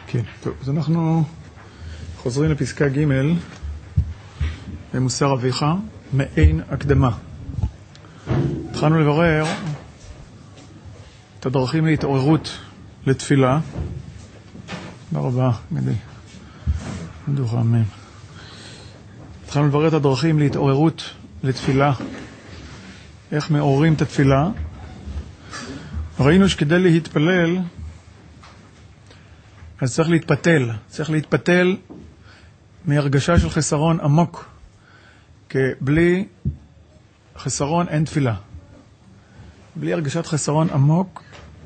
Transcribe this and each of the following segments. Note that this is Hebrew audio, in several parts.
כן, טוב, אז אנחנו חוזרים לפסקה ג' במוסר אביך, מעין הקדמה. התחלנו לברר את הדרכים להתעוררות לתפילה. ברבה, גדי. מדוחה, אמן. התחלנו לברר את הדרכים להתעוררות לתפילה. איך מעוררים את התפילה. ראינו שכדי להתפלל, אז צריך להתפתל. צריך להתפתל מהרגשה של חסרון עמוק. כי בלי חסרון אין תפילה. בלי הרגשת חסרון עמוק,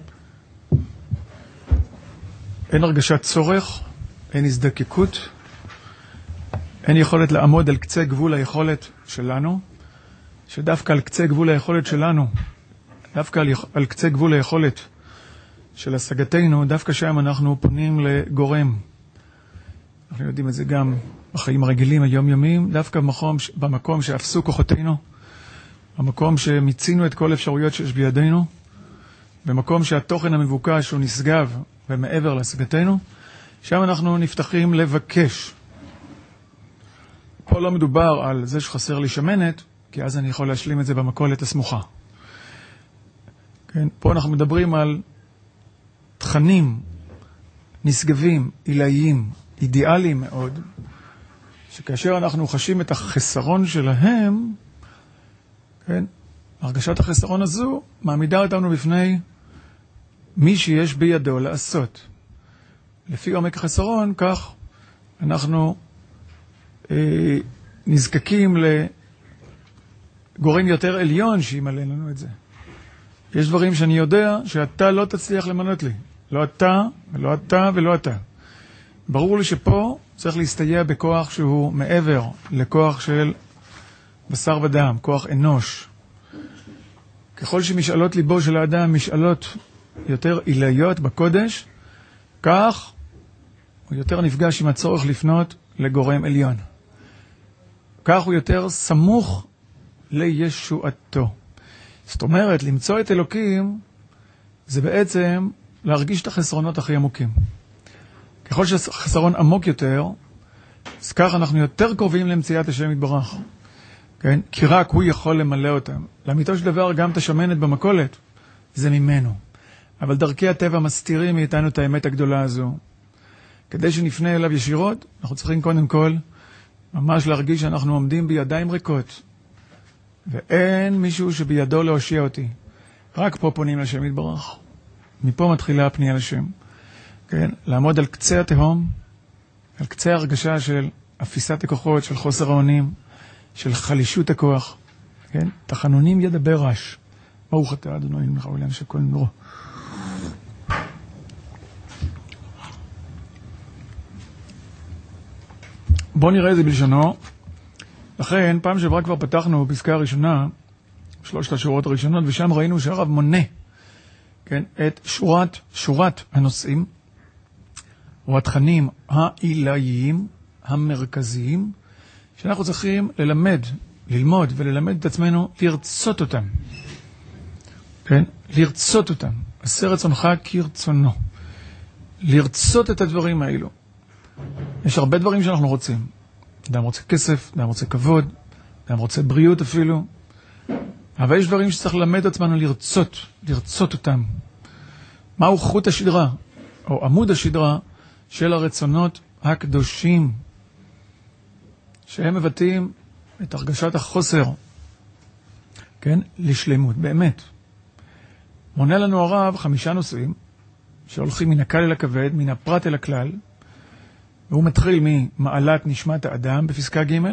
אין הרגשת צורך, אין הזדקקות, אין יכולת לעמוד על קצה גבול היכולת שלנו, שדווקא על קצה גבול היכולת שלנו, דווקא על קצה גבול היכולת של השגתנו, דווקא שם אנחנו פונים לגורם. אנחנו יודעים את זה גם בחיים הרגילים, היומיומיים, דווקא במקום שאפסו כוחותינו, במקום שמיצינו את כל אפשרויות שיש בידינו, במקום שהתוכן המבוקש הוא נשגב ומעבר להשגתנו, שם אנחנו נפתחים לבקש. פה לא מדובר על זה שחסר לי שמנת, כי אז אני יכול להשלים את זה במכולת הסמוכה. כן? פה אנחנו מדברים על תכנים נשגבים, עילאיים, אידיאליים מאוד, שכאשר אנחנו חשים את החסרון שלהם, כן, הרגשת החסרון הזו מעמידה אותנו בפני מי שיש בידו לעשות. לפי עומק החסרון, כך אנחנו נזקקים לגורם יותר עליון שימלא לנו את זה. יש דברים שאני יודע שאתה לא תצליח למנות לי. לא אתה, ולא אתה, ולא אתה. ברור לי שפה צריך להסתייע בכוח שהוא מעבר לכוח של בשר ודם, כוח אנוש. ככל שמשאלות ליבו של האדם משאלות יותר עילאיות בקודש, כך הוא יותר נפגש עם הצורך לפנות לגורם עליון. כך הוא יותר סמוך לישועתו. זאת אומרת, למצוא את אלוקים זה בעצם להרגיש את החסרונות הכי עמוקים. ככל שהחסרון עמוק יותר, אז כך אנחנו יותר קרובים למציאת השם יתברך. כן? כי רק הוא יכול למלא אותם. לאמיתו של דבר גם תשמנת במכולת, זה ממנו. אבל דרכי הטבע מסתירים מאיתנו את האמת הגדולה הזו. כדי שנפנה אליו ישירות, אנחנו צריכים קודם כל ממש להרגיש שאנחנו עומדים בידיים ריקות. ואין מישהו שבידו להושיע אותי. רק פה פונים לשם יתברך. מפה מתחילה הפנייה לשם. כן? לעמוד על קצה התהום, על קצה ההרגשה של אפיסת הכוחות, של חוסר האונים, של חלישות הכוח. כן? תחנונים ידבר רש. ברוך אתה, אדוני אלוהינו מלך העולם שהכל נברא. בואו נראה את זה בלשונו. לכן, פעם שעברה כבר פתחנו בפסקה הראשונה, 3 השורות הראשונות, ושם ראינו שהרב מונה, כן, את שורת הנושאים, או התכנים העילאיים, המרכזיים, שאנחנו צריכים ללמוד וללמד את עצמנו, לרצות אותם. כן? לרצות אותם. עשה רצונך כרצונו. לרצות את הדברים האלו. יש הרבה דברים שאנחנו רוצים. אדם רוצה כסף, אדם רוצה כבוד, אדם רוצה בריאות אפילו. אבל יש דברים שצריך ללמד את עצמנו לרצות אותם. מהו חוט השדרה, או עמוד השדרה של הרצונות הקדושים, שהם מבטאים את הרגשת החוסר, כן? לשלמות, באמת. מונה לנו הרב 5 נושאים, שהולכים מן הקל אל הכבד, מן הפרט אל הכלל, והוא מתחיל ממעלת נשמת האדם בפסקה ג',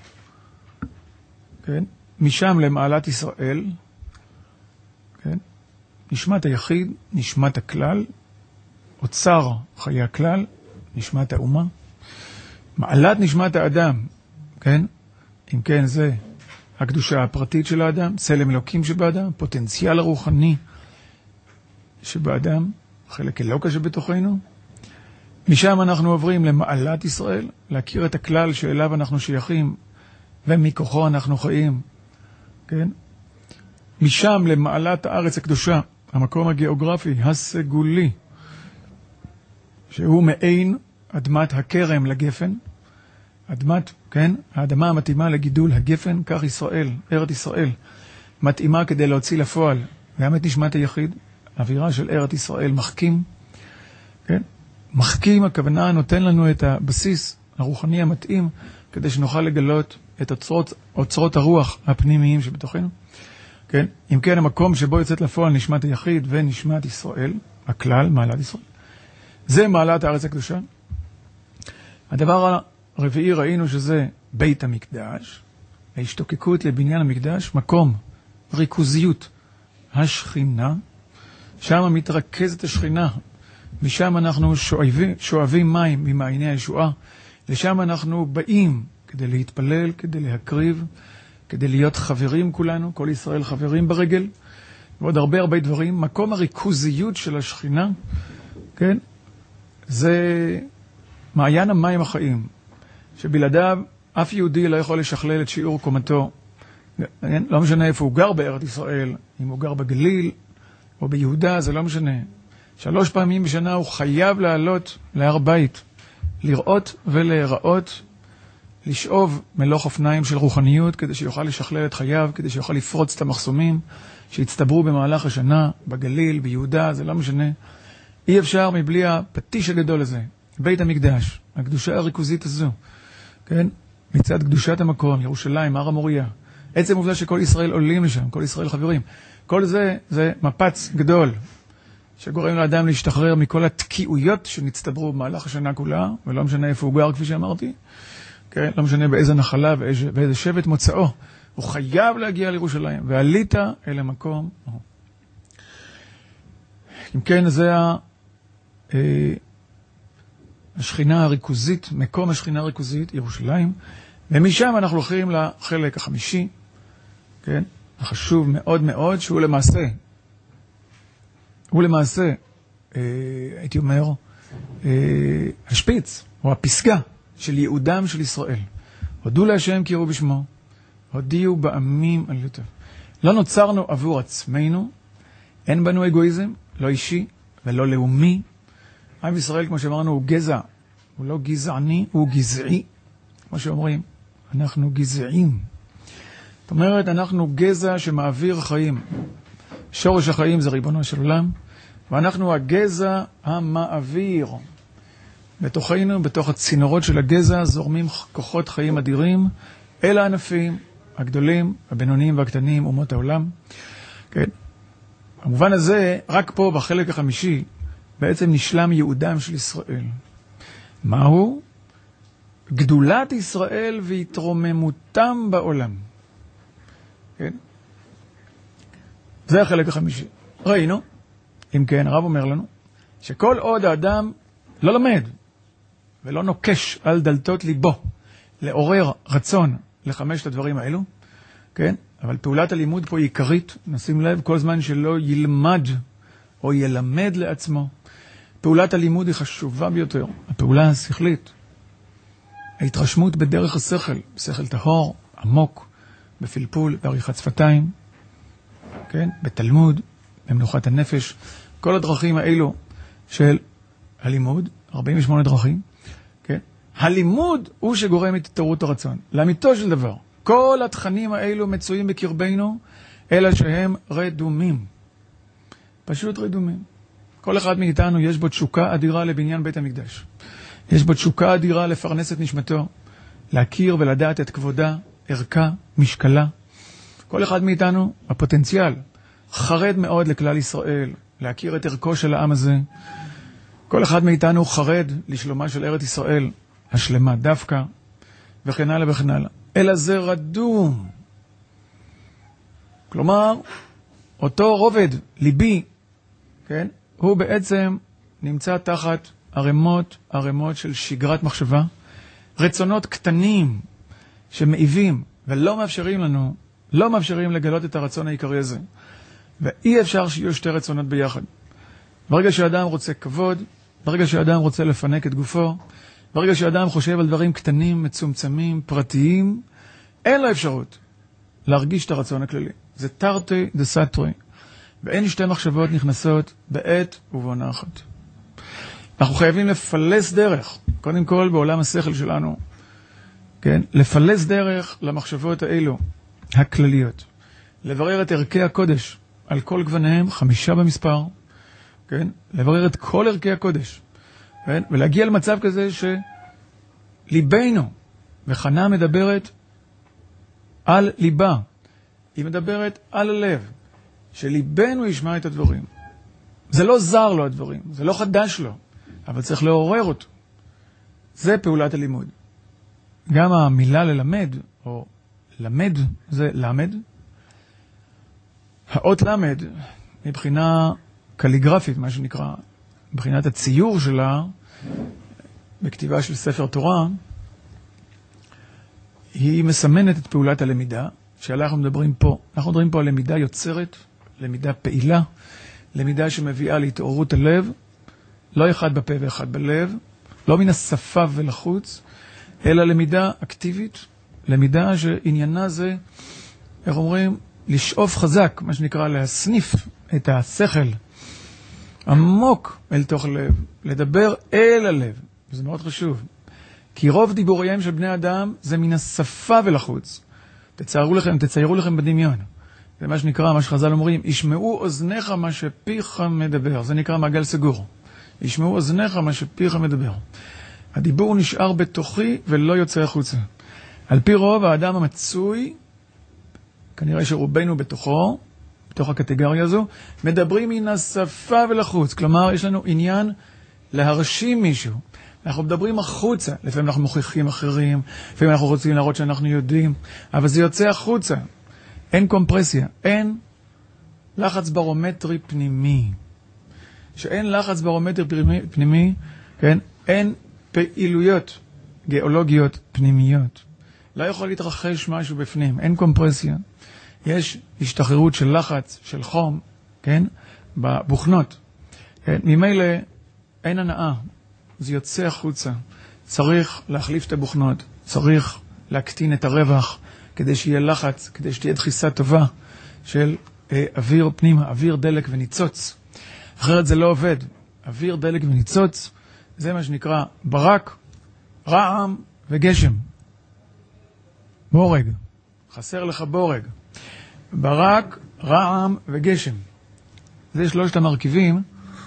כן? משם למעלת ישראל, כן? נשמת היחיד, נשמת הכלל, אוצר חיי הכלל, נשמת האומה, מעלת נשמת האדם, כן? אם כן, זה הקדושה הפרטית של האדם, צלם אלוקים שבאדם, פוטנציאל הרוחני שבאדם, חלק אלוקה שבתוכנו. משם אנחנו עוברים למעלת ישראל, להכיר את הכלל שאליו אנחנו שייכים, ומכוחו אנחנו חיים, כן? משם למעלת הארץ הקדושה, המקום הגיאוגרפי, הסגולי, שהוא מעין אדמת הכרם לגפן, כן, האדמה המתאימה לגידול הגפן, כך ישראל, ארץ ישראל, מתאימה כדי להוציא לפועל גם את נשמת היחיד, אווירה של ארץ ישראל מחכים, כן? מחכים, הכוונה נותן לנו את הבסיס הרוחני המתאים, כדי שנוכל לגלות את אוצרות הרוח הפנימיים שבתוכנו. כן? אם כן, המקום שבו יוצאת לפועל נשמת היחיד ונשמת ישראל, הכלל, מעלת ישראל, זה מעלת הארץ הקדושה. הדבר הרביעי ראינו שזה בית המקדש, ההשתוקקות לבניין המקדש, מקום ריכוזיות השכינה, שם מתרכזת השכינה, משם אנחנו שואבים מים ממעייני הישועה, לשם אנחנו באים כדי להתפלל, כדי להקריב, כדי להיות חברים כולנו, כל ישראל חברים ברגל, ועוד הרבה דברים. מקום הריכוזיות של השכינה, כן? זה מעיין המים החיים, שבלעדיו אף יהודי לא יכול לשכלל את שיעור קומתו. לא משנה איפה הוא גר בארץ ישראל, אם הוא גר בגליל או ביהודה, זה לא משנה. 3 פעמים בשנה הוא חייב לעלות להר בית, לראות ולהיראות, לשאוב מלוך אופניים של רוחניות, כדי שיוכל לשכלל את חייו, כדי שיוכל לפרוץ את המחסומים שהצטברו במהלך השנה, בגליל, ביהודה, זה לא משנה. אי אפשר מבלי הפטיש הגדול הזה, בית המקדש, הקדושה הריכוזית הזו, כן? מצד קדושת המקום, ירושלים, הר המוריה. עצם עובדה שכל ישראל עולים לשם, כל ישראל חברים. כל זה מפץ גדול, שגורם לאדם להשתחרר מכל התקיעויות שנצטברו במהלך השנה כולה, ולא משנה איפה הוא גר, כפי שאמרתי, כן? לא משנה באיזה נחלה ואיזה שבט מוצאו, הוא חייב להגיע לירושלים, ועלית אל המקום. אם כן, זה השכינה הריכוזית, מקום השכינה הריכוזית, ירושלים, ומשם אנחנו הולכים לחלק החמישי, כן? החשוב מאוד מאוד, שהוא למעשה, הייתי אומר, השפיץ, או הפסגה של ייעודם של ישראל. הודו להשם קראו בשמו, הודיעו בעמים על יותיו. לא נוצרנו עבור עצמנו, אין בנו אגואיזם, לא אישי ולא לאומי. עם ישראל, כמו שאמרנו, הוא גזע, הוא לא גזעני, הוא גזעי. כמו שאומרים, אנחנו גזעים. זאת אומרת, אנחנו גזע שמעביר חיים. שורש החיים זה ריבונו של עולם, ואנחנו הגזע המעביר. בתוכנו, בתוך הצינורות של הגזע, זורמים כוחות חיים אדירים, אל הענפים הגדולים, הבינוניים והקטנים, אומות העולם. כן. במובן הזה, רק פה בחלק החמישי, בעצם נשלם ייעודם של ישראל. מהו? גדולת ישראל והתרוממותם בעולם. כן? זה החלק החמישי. ראינו, אם כן, הרב אומר לנו, שכל עוד האדם לא למד ולא נוקש על דלתות ליבו לעורר רצון לחמשת הדברים האלו, כן? אבל פעולת הלימוד פה היא עיקרית, נשים לב, כל זמן שלא ילמד או ילמד לעצמו, פעולת הלימוד היא חשובה ביותר, הפעולה השכלית, ההתרשמות בדרך השכל, שכל טהור, עמוק, בפלפול, בעריכת שפתיים, כן? בתלמוד, במנוחת הנפש, כל הדרכים האלו של הלימוד, 48 דרכים, כן? הלימוד הוא שגורם את התעוררות הרצון. לאמיתו של דבר, כל התכנים האלו מצויים בקרבנו, אלא שהם רדומים. פשוט רדומים. כל אחד מאיתנו יש בו תשוקה אדירה לבניין בית המקדש. יש בו תשוקה אדירה לפרנס את נשמתו, להכיר ולדעת את כבודה, ערכה, משקלה. כל אחד מאיתנו, הפוטנציאל, חרד מאוד לכלל ישראל, להכיר את ערכו של העם הזה. כל אחד מאיתנו חרד לשלומה של ארץ ישראל, השלמה דווקא, וכן הלאה וכן הלאה. אלא זה רדום. כלומר, אותו רובד ליבי, כן? הוא בעצם נמצא תחת ערימות של שגרת מחשבה, רצונות קטנים שמעיבים ולא מאפשרים לגלות את הרצון העיקרי הזה. ואי אפשר שיהיו שתי רצונות ביחד. ברגע שאדם רוצה כבוד, ברגע שאדם רוצה לפנק את גופו, ברגע שאדם חושב על דברים קטנים, מצומצמים, פרטיים, אין לו אפשרות להרגיש את הרצון הכללי. זה תרתי דסתרי, ואין שתי מחשבות נכנסות בעת ובעונה אחת. אנחנו חייבים לפלס דרך, קודם כל בעולם השכל שלנו, כן? לפלס דרך למחשבות האלו, הכלליות. לברר את ערכי הקודש על כל גווניהם, 5 במספר, כן? לברר את כל ערכי הקודש, כן? ולהגיע למצב כזה שליבנו, וחנה מדברת על ליבה, היא מדברת על הלב, שליבנו ישמע את הדברים. זה לא זר לו הדברים, זה לא חדש לו, אבל צריך לעורר אותו. זה פעולת הלימוד. גם המילה ללמד, או למד, זה למד. האות למד, מבחינה קליגרפית, מה שנקרא, מבחינת הציור שלה, בכתיבה של ספר תורה, היא מסמנת את פעולת הלמידה, שעליה אנחנו מדברים פה. אנחנו מדברים פה על למידה יוצרת, למידה פעילה, למידה שמביאה להתעוררות הלב, לא אחד בפה ואחד בלב, לא מן השפה ולחוץ, אלא למידה אקטיבית, למידה שעניינה זה, איך אומרים, לשאוף חזק, מה שנקרא להסניף את השכל עמוק אל תוך הלב, לדבר אל הלב, וזה מאוד חשוב. כי רוב דיבוריהם של בני אדם זה מן השפה ולחוץ. תציירו לכם בדמיון. זה מה שנקרא, מה שחז"ל אומרים, ישמעו אוזניך מה שפיך מדבר. זה נקרא מעגל סגור. ישמעו אוזניך מה שפיך מדבר. הדיבור נשאר בתוכי ולא יוצא החוצה. על פי רוב האדם המצוי, כנראה שרובנו בתוכו, בתוך הקטגוריה הזו, מדברים מן השפה ולחוץ. כלומר, יש לנו עניין להרשים מישהו. אנחנו מדברים החוצה. לפעמים אנחנו מוכיחים אחרים, לפעמים אנחנו רוצים להראות שאנחנו יודעים, אבל זה יוצא החוצה. אין קומפרסיה, אין לחץ ברומטרי פנימי. שאין לחץ ברומטרי פנימי, כן? אין פעילויות גיאולוגיות פנימיות. לא יכול להתרחש משהו בפנים, אין קומפרסיה. יש השתחררות של לחץ, של חום, כן? בבוכנות. כן? ממילא אין הנאה, זה יוצא החוצה. צריך להחליף את הבוכנות, צריך להקטין את הרווח, כדי שיהיה לחץ, כדי שתהיה דחיסה טובה של אוויר פנימה, אוויר, דלק וניצוץ. אחרת זה לא עובד. אוויר, דלק וניצוץ, זה מה שנקרא ברק, רעם וגשם. בורג. חסר לך בורג. ברק, רעם וגשם. זה 3 המרכיבים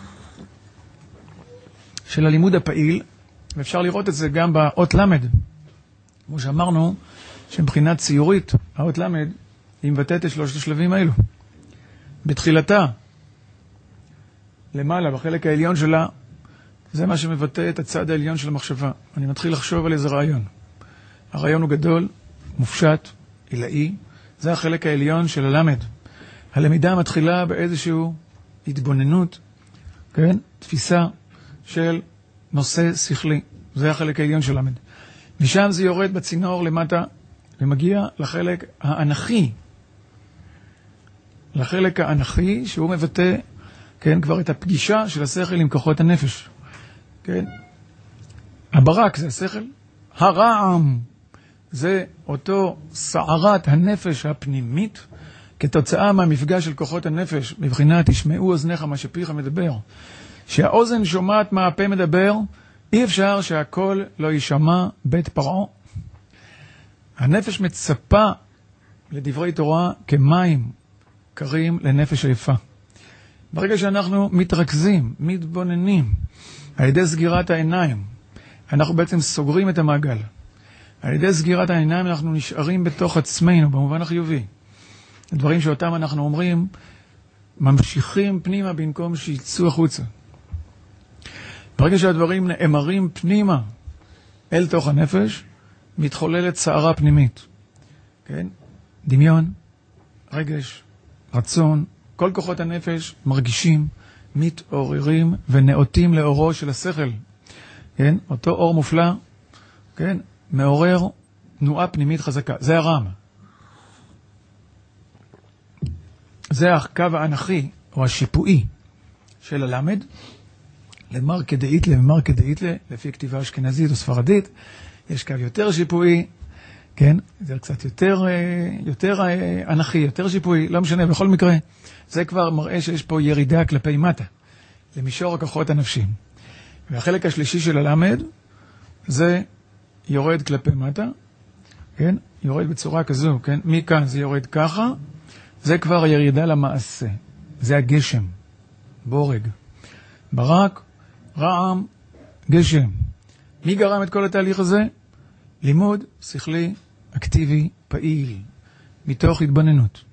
של הלימוד הפעיל, ואפשר לראות את זה גם באות למד. כמו שאמרנו, שמבחינת ציורית, האות למד, היא מבטאת את 3 השלבים האלו. בתחילתה, למעלה, בחלק העליון שלה, זה מה שמבטא את הצד העליון של המחשבה. אני מתחיל לחשוב על איזה רעיון. הרעיון הוא גדול, מופשט, עילאי. זה החלק העליון של הלמד. הלמידה מתחילה באיזשהו התבוננות, כן? תפיסה של נושא שכלי. זה החלק העליון של למד. משם זה יורד בצינור למטה, ומגיע לחלק האנכי. לחלק האנכי, שהוא מבטא, כן, כבר את הפגישה של השכל עם כוחות הנפש. כן? הברק זה השכל, הרעם זה אותו סערת הנפש הפנימית, כתוצאה מהמפגש של כוחות הנפש, בבחינת ישמעו אוזניך מה שפיך מדבר. שהאוזן שומעת מה הפה מדבר, אי אפשר שהכל לא יישמע בית פרעה. הנפש מצפה לדברי תורה כמים קרים לנפש היפה. ברגע שאנחנו מתרכזים, מתבוננים, על ידי סגירת העיניים, אנחנו בעצם סוגרים את המעגל. על ידי סגירת העיניים אנחנו נשארים בתוך עצמנו, במובן החיובי. הדברים שאותם אנחנו אומרים, ממשיכים פנימה במקום שיצאו החוצה. ברגע שהדברים נאמרים פנימה אל תוך הנפש, מתחוללת סערה פנימית. כן? דמיון, רגש, רצון, כל כוחות הנפש מרגישים, מתעוררים ונאותים לאורו של השכל. כן? אותו אור מופלא, כן? מעורר תנועה פנימית חזקה. זה הרם. זה הקו האנכי, או השיפועי של הלמד, למרקה דאיטלה ומרקה דאיטלה, לפי כתיבה אשכנזית או ספרדית, יש קו יותר שיפועי, כן? זה קצת יותר אנכי, יותר שיפועי, לא משנה, בכל מקרה, זה כבר מראה שיש פה ירידה כלפי מטה, למישור הכוחות הנפשיים. והחלק השלישי של הלמד, זה יורד כלפי מטה, כן? יורד בצורה כזו, כן? מכאן זה יורד ככה, זה כבר הירידה למעשה. זה הגשם, בורג. ברק, רעם, גשם. מי גרם את כל התהליך הזה? לימוד שכלי, אקטיבי, פעיל, מתוך התבוננות.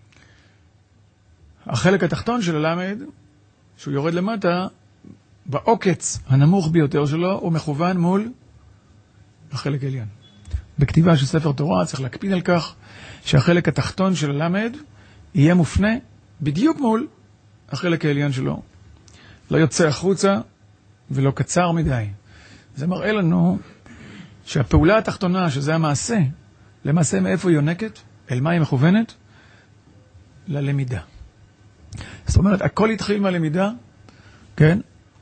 החלק התחתון של הלמד, שהוא יורד למטה, בעוקץ הנמוך ביותר שלו, הוא מכוון מול החלק העליון. בכתיבה של ספר תורה צריך להקפיד על כך שהחלק התחתון של הלמד יהיה מופנה בדיוק מול החלק העליון שלו. לא יוצא החוצה ולא קצר מדי. זה מראה לנו שהפעולה התחתונה, שזה המעשה, למעשה מאיפה היא יונקת, אל מה היא מכוונת? ללמידה. זאת אומרת, הכל התחיל מהלמידה, כן?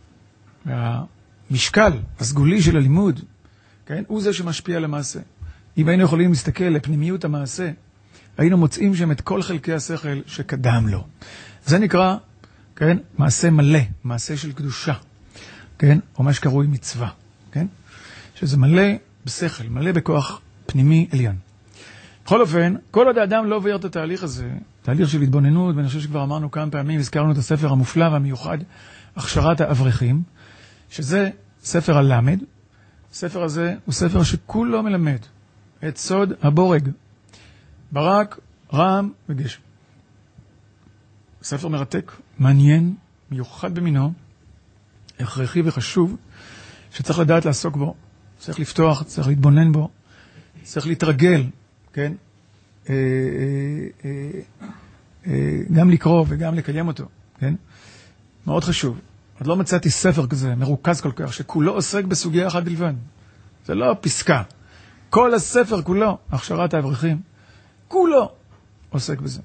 והמשקל הסגולי של הלימוד, כן? הוא זה שמשפיע על המעשה. אם היינו יכולים להסתכל לפנימיות המעשה, היינו מוצאים שם את כל חלקי השכל שקדם לו. זה נקרא, כן? מעשה מלא, מעשה של קדושה, כן? או מה שקרוי מצווה, כן? שזה מלא בשכל, מלא בכוח פנימי עליון. בכל אופן, כל עוד האדם לא עובר את התהליך הזה, תהליך של התבוננות, ואני חושב שכבר אמרנו כמה פעמים, הזכרנו את הספר המופלא והמיוחד, הכשרת האברכים, שזה ספר הלמד. הספר הזה הוא ספר שכולו מלמד את סוד הבורג, ברק, רעם וגשם. ספר מרתק, מעניין, מיוחד במינו, הכרחי וחשוב, שצריך לדעת לעסוק בו, צריך לפתוח, צריך להתבונן בו, צריך להתרגל, כן? גם לקרוא וגם לקיים אותו, כן? מאוד חשוב. עוד לא מצאתי ספר כזה, מרוכז כל כך, שכולו עוסק בסוגיה אחת בלבד. זה לא פסקה. כל הספר כולו, הכשרת האברכים, כולו עוסק בזה.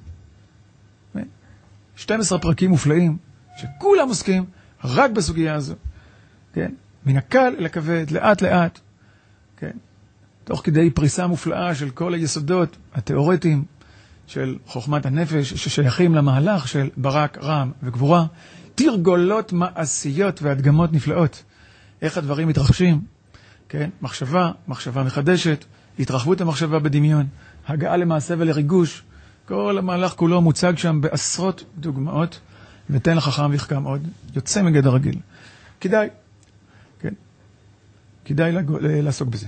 12 פרקים מופלאים, שכולם עוסקים רק בסוגיה הזו. כן? מן הקל אל הכבד, לאט לאט. כן? תוך כדי פריסה מופלאה של כל היסודות התיאורטיים של חוכמת הנפש, ששייכים למהלך של ברק, רעם וגבורה, תרגולות מעשיות והדגמות נפלאות. איך הדברים מתרחשים? כן? מחשבה מחדשת, התרחבות המחשבה בדמיון, הגעה למעשה ולריגוש. כל המהלך כולו מוצג שם בעשרות דוגמאות, ותן לחכם ויחכם עוד. יוצא מגדר רגיל. כדאי, כן? כדאי לעסוק בזה.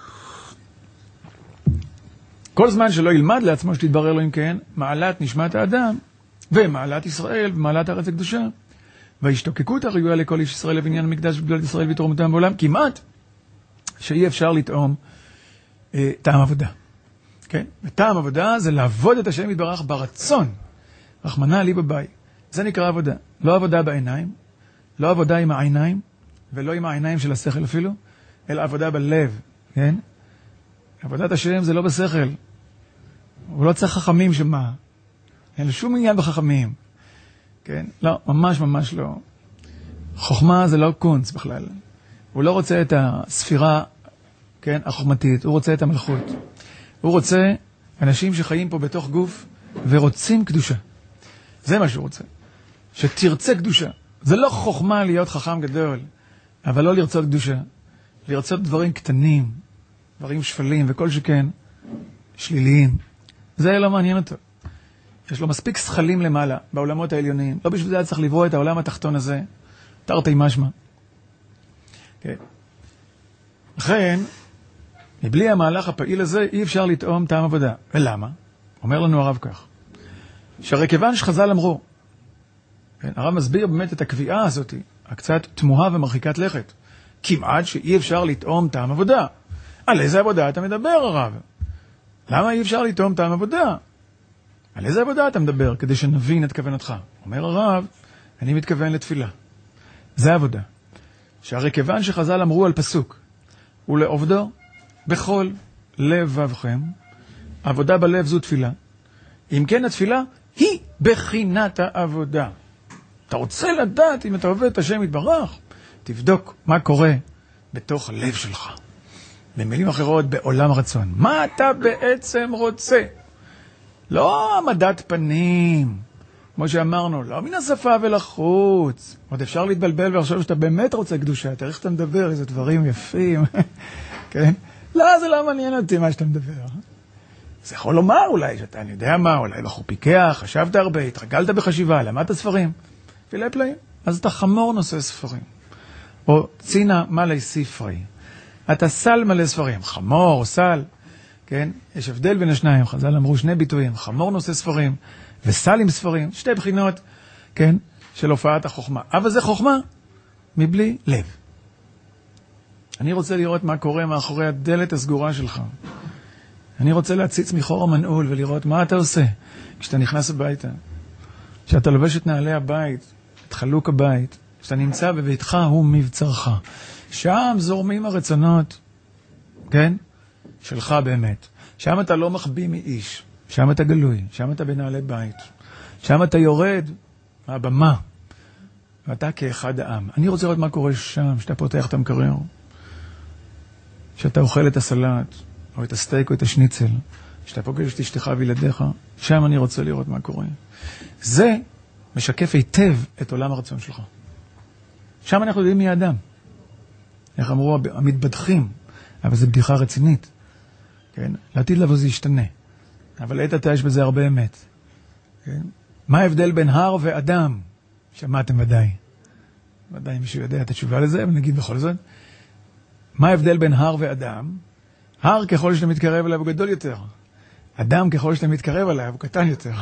כל זמן שלא ילמד לעצמו שתתברר לו אם כן, מעלת נשמת האדם, ומעלת ישראל, ומעלת הארץ הקדושה, וההשתוקקות הראויה לכל איש ישראל לבניין המקדש וגדולת ישראל ותרומתם בעולם, כמעט שאי אפשר לטעום טעם עבודה. כן? וטעם עבודה זה לעבוד את השם יתברך ברצון, רחמנא לי בבית. זה נקרא עבודה. לא עבודה בעיניים, לא עבודה עם העיניים, ולא עם העיניים של השכל אפילו, אלא עבודה בלב. כן? עבודת השם זה לא בשכל. הוא לא צריך חכמים שמה. אין לו שום עניין בחכמים. כן? לא, ממש ממש לא. חוכמה זה לא קונץ בכלל. הוא לא רוצה את הספירה, כן, החוכמתית, הוא רוצה את המלכות. הוא רוצה אנשים שחיים פה בתוך גוף ורוצים קדושה. זה מה שהוא רוצה. שתרצה קדושה. זה לא חוכמה להיות חכם גדול, אבל לא לרצות קדושה. לרצות דברים קטנים, דברים שפלים, וכל שכן שליליים. זה לא מעניין אותו. יש לו מספיק שכלים למעלה, בעולמות העליוניים. לא בשביל זה צריך לברוא את העולם התחתון הזה. תרתי משמע. כן. לכן, מבלי המהלך הפעיל הזה, אי אפשר לטעום טעם עבודה. ולמה? אומר לנו הרב כך. שהרי כיוון שחז"ל אמרו, כן, הרב מסביר באמת את הקביעה הזאת, הקצת תמוהה ומרחיקת לכת. כמעט שאי אפשר לטעום טעם עבודה. על איזה עבודה אתה מדבר, הרב? למה אי אפשר לטעום טעם עבודה? על איזה עבודה אתה מדבר? כדי שנבין את כוונתך. אומר הרב, אני מתכוון לתפילה. זה עבודה. שהרי כיוון שחז"ל אמרו על פסוק, ולעובדו בכל לבבכם, עבודה בלב זו תפילה. אם כן התפילה היא בחינת העבודה. אתה רוצה לדעת אם אתה עובד את השם יתברך, תבדוק מה קורה בתוך הלב שלך. במילים אחרות, בעולם הרצון. מה אתה בעצם רוצה? לא העמדת פנים, כמו שאמרנו, לא מן השפה ולחוץ. עוד אפשר להתבלבל ולחשוב שאתה באמת רוצה קדושה, תראה איך אתה מדבר, איזה דברים יפים. כן? לא, זה לא מעניין אותי מה שאתה מדבר. זה יכול לומר אולי, שאתה, אני יודע מה, אולי בחור פיקח, חשבת הרבה, התרגלת בחשיבה, למדת ספרים, פילי פלאים. אז אתה חמור נושא ספרים. או צינה מלא ספרי. אתה סל מלא ספרים, חמור, סל. כן? יש הבדל בין השניים, חז"ל אמרו שני ביטויים, חמור נושא ספרים וסל עם ספרים, שתי בחינות, כן? של הופעת החוכמה. אבל זה חוכמה מבלי לב. אני רוצה לראות מה קורה מאחורי הדלת הסגורה שלך. אני רוצה להציץ מחור המנעול ולראות מה אתה עושה כשאתה נכנס הביתה. כשאתה לובש את נעלי הבית, את חלוק הבית, כשאתה נמצא בביתך הוא מבצרך. שם זורמים הרצונות, כן? שלך באמת. שם אתה לא מחביא מאיש. שם אתה גלוי. שם אתה בנעלי בית. שם אתה יורד מהבמה. ואתה כאחד העם. אני רוצה לראות מה קורה שם, שאתה פותח את המקרר. שאתה אוכל את הסלט, או את הסטייק או את השניצל. שאתה פוגש את אשתך וילדיך. שם אני רוצה לראות מה קורה. זה משקף היטב את עולם הרצון שלך. שם אנחנו יודעים מי האדם. איך אמרו המתבדחים, אבל זו בדיחה רצינית. כן? לעתיד לבוא זה ישתנה. אבל לעת עתה יש בזה הרבה אמת. כן? מה ההבדל בין הר ואדם? שמעתם ודאי. ודאי מישהו יודע את התשובה לזה, אבל נגיד בכל זאת. מה ההבדל בין הר ואדם? הר ככל שאתה מתקרב אליו הוא גדול יותר. אדם ככל שאתה מתקרב אליו הוא קטן יותר.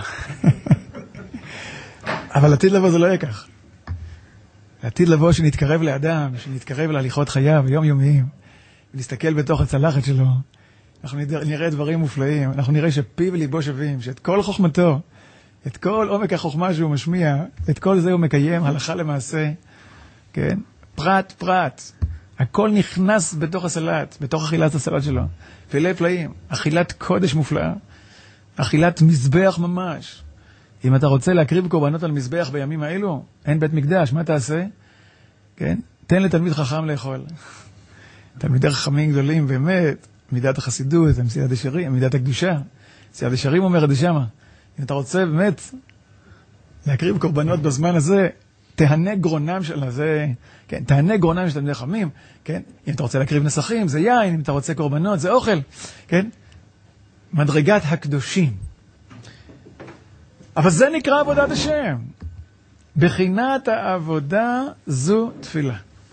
אבל לעתיד לבוא זה לא יהיה כך. לעתיד לבוא שנתקרב לאדם, שנתקרב להליכות חייו, יומיומיים, ונסתכל בתוך הצלחת שלו, אנחנו נראה דברים מופלאים, אנחנו נראה שפיו וליבו שווים, שאת כל חוכמתו, את כל עומק החוכמה שהוא משמיע, את כל זה הוא מקיים הלכה למעשה, כן? פרט פרט, הכל נכנס בתוך הסלט, בתוך אכילת הסלט שלו, פילי פלאים, אכילת קודש מופלאה, אכילת מזבח ממש. אם אתה רוצה להקריב קורבנות על מזבח בימים האלו, אין בית מקדש, מה תעשה? כן? תן לתלמיד חכם לאכול. תלמידי חכמים גדולים, באמת, מידת החסידות, מסיעת השרים, מידת הקדושה. מסיעת השרים אומרת שמה. אם אתה רוצה באמת להקריב קורבנות בזמן הזה, תהנה גרונם של זה, כן, תהנה גרונם של תלמידי חכמים, כן? אם אתה רוצה להקריב נסכים, זה יין, אם אתה רוצה קורבנות, זה אוכל, כן? מדרגת הקדושים. אבל זה נקרא עבודת השם. בחינת העבודה זו תפילה.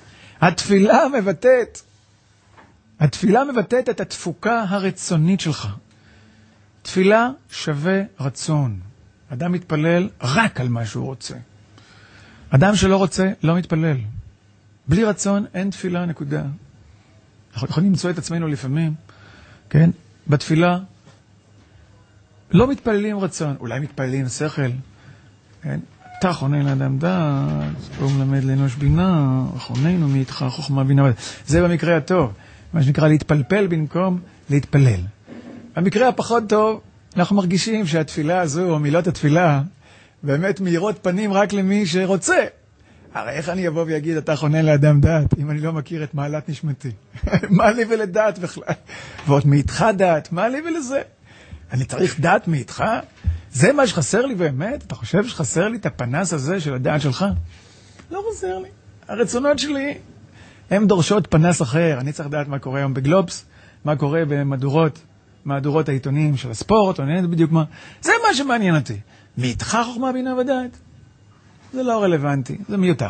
התפילה מבטאת את התפוקה הרצונית שלך. תפילה שווה רצון. אדם מתפלל רק על מה שהוא רוצה. אדם שלא רוצה לא מתפלל. בלי רצון אין תפילה, נקודה. אנחנו יכולים למצוא את עצמנו לפעמים, כן? בתפילה לא מתפללים רצון, אולי מתפללים שכל, כן? אתה חונן לאדם דעת, הוא מלמד לאנוש בינה, חוננו מאיתך חוכמה בינה. זה במקרה הטוב, מה שנקרא להתפלפל במקום להתפלל. במקרה הפחות טוב, אנחנו מרגישים שהתפילה הזו, או מילות התפילה, באמת מאירות פנים רק למי שרוצה. הרי איך אני אבוא ויגיד, אתה חונן לאדם דעת, אם אני לא מכיר את מעלת נשמתי? מה לי ולדעת בכלל? ועוד מאיתך דעת, מה לי ולזה? אני צריך דעת מאיתך? זה מה שחסר לי באמת? אתה חושב שחסר לי את הפנס הזה של הדעת שלך? לא חסר לי. הרצונות שלי הם דורשות פנס אחר. אני צריך לדעת מה קורה היום בגלובס, מה קורה במהדורות העיתונים של הספורט, או נהנה בדיוק מה. זה מה שמעניין אותי. מאיתך חוכמה בינה ודעת? זה לא רלוונטי, זה מיותר.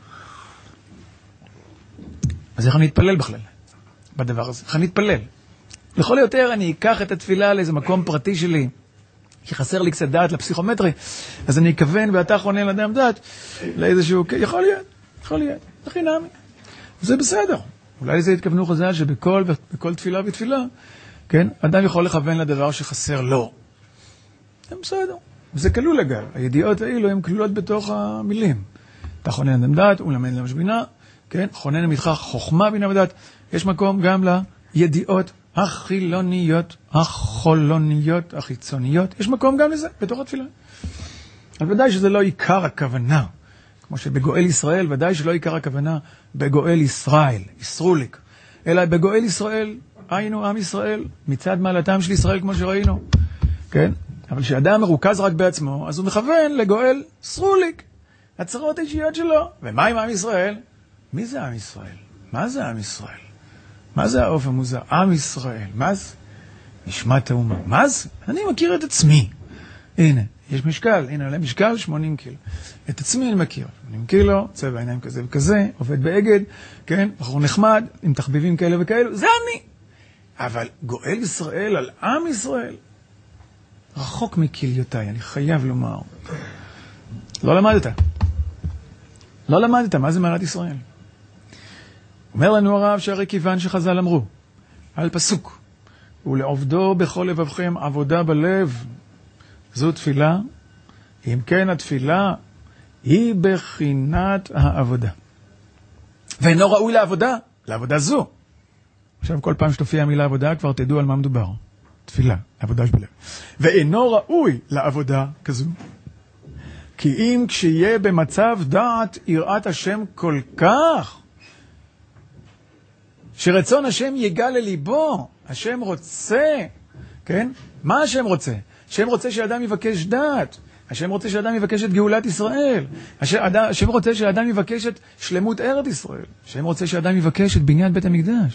אז איך אני אתפלל בכלל בדבר הזה? איך אני אתפלל? לכל יותר אני אקח את התפילה לאיזה מקום פרטי שלי, כי חסר לי קצת דעת לפסיכומטרי, אז אני אכוון ואתה חונן לאדם דעת לאיזשהו, יכול להיות, זה חינמי. זה בסדר. אולי לזה התכוונו חז"ל שבכל תפילה ותפילה, כן, אדם יכול לכוון לדבר שחסר לו. זה בסדר. וזה כלול אגב. הידיעות האלו הן כלולות בתוך המילים. אתה חונן לאדם דעת, הוא מלמד לאנוש בינה, כן, חונן מאיתך חוכמה בינה ודעת. יש מקום גם לידיעות החילוניות, החולוניות, החיצוניות. יש מקום גם לזה, בתוך התפילה. אבל ודאי שזה לא עיקר הכוונה. כמו שבגואל ישראל, ודאי שלא עיקר הכוונה בגואל ישראל, ישרוליק. אלא בגואל ישראל, היינו עם ישראל, מצד מעלתם של ישראל כמו שראינו. כן? אבל כשאדם מרוכז רק בעצמו, אז הוא מכוון לגואל סרוליק, הצרות האישיות שלו. ומה עם עם ישראל? מי זה עם ישראל? מה זה עם ישראל? מה זה העוף המוזר? עם ישראל. מה זה? נשמת האומה. מה זה? אני מכיר את עצמי. הנה, יש משקל. הנה, עולה משקל 80 קילו. את עצמי אני מכיר. 80 קילו, צבע עיניים כזה וכזה, עובד באגד, כן? בחור נחמד, עם תחביבים כאלה וכאלה. זה אני. אבל גואל ישראל על עם ישראל, רחוק מכליותיי, אני חייב לומר. לא למדת. לא למדת, מה זה מעלת ישראל? אומר לנו הרב שהרי כיוון שחז"ל אמרו, על פסוק, ולעובדו בכל לבבכם עבודה בלב, זו תפילה, אם כן התפילה היא בחינת העבודה. ואינו ראוי לעבודה זו. עכשיו כל פעם שתופיע המילה עבודה, כבר תדעו על מה מדובר. תפילה, עבודה בלב. ואינו ראוי לעבודה כזו. כי אם כשיהיה במצב דעת יראת השם כל כך, שרצון השם ייגע לליבו, השם רוצה, כן? מה השם רוצה? השם רוצה שאדם יבקש דעת. השם רוצה שאדם יבקש את גאולת ישראל. השם רוצה שאדם יבקש את שלמות ארץ ישראל. השם רוצה שאדם יבקש את בניין בית המקדש.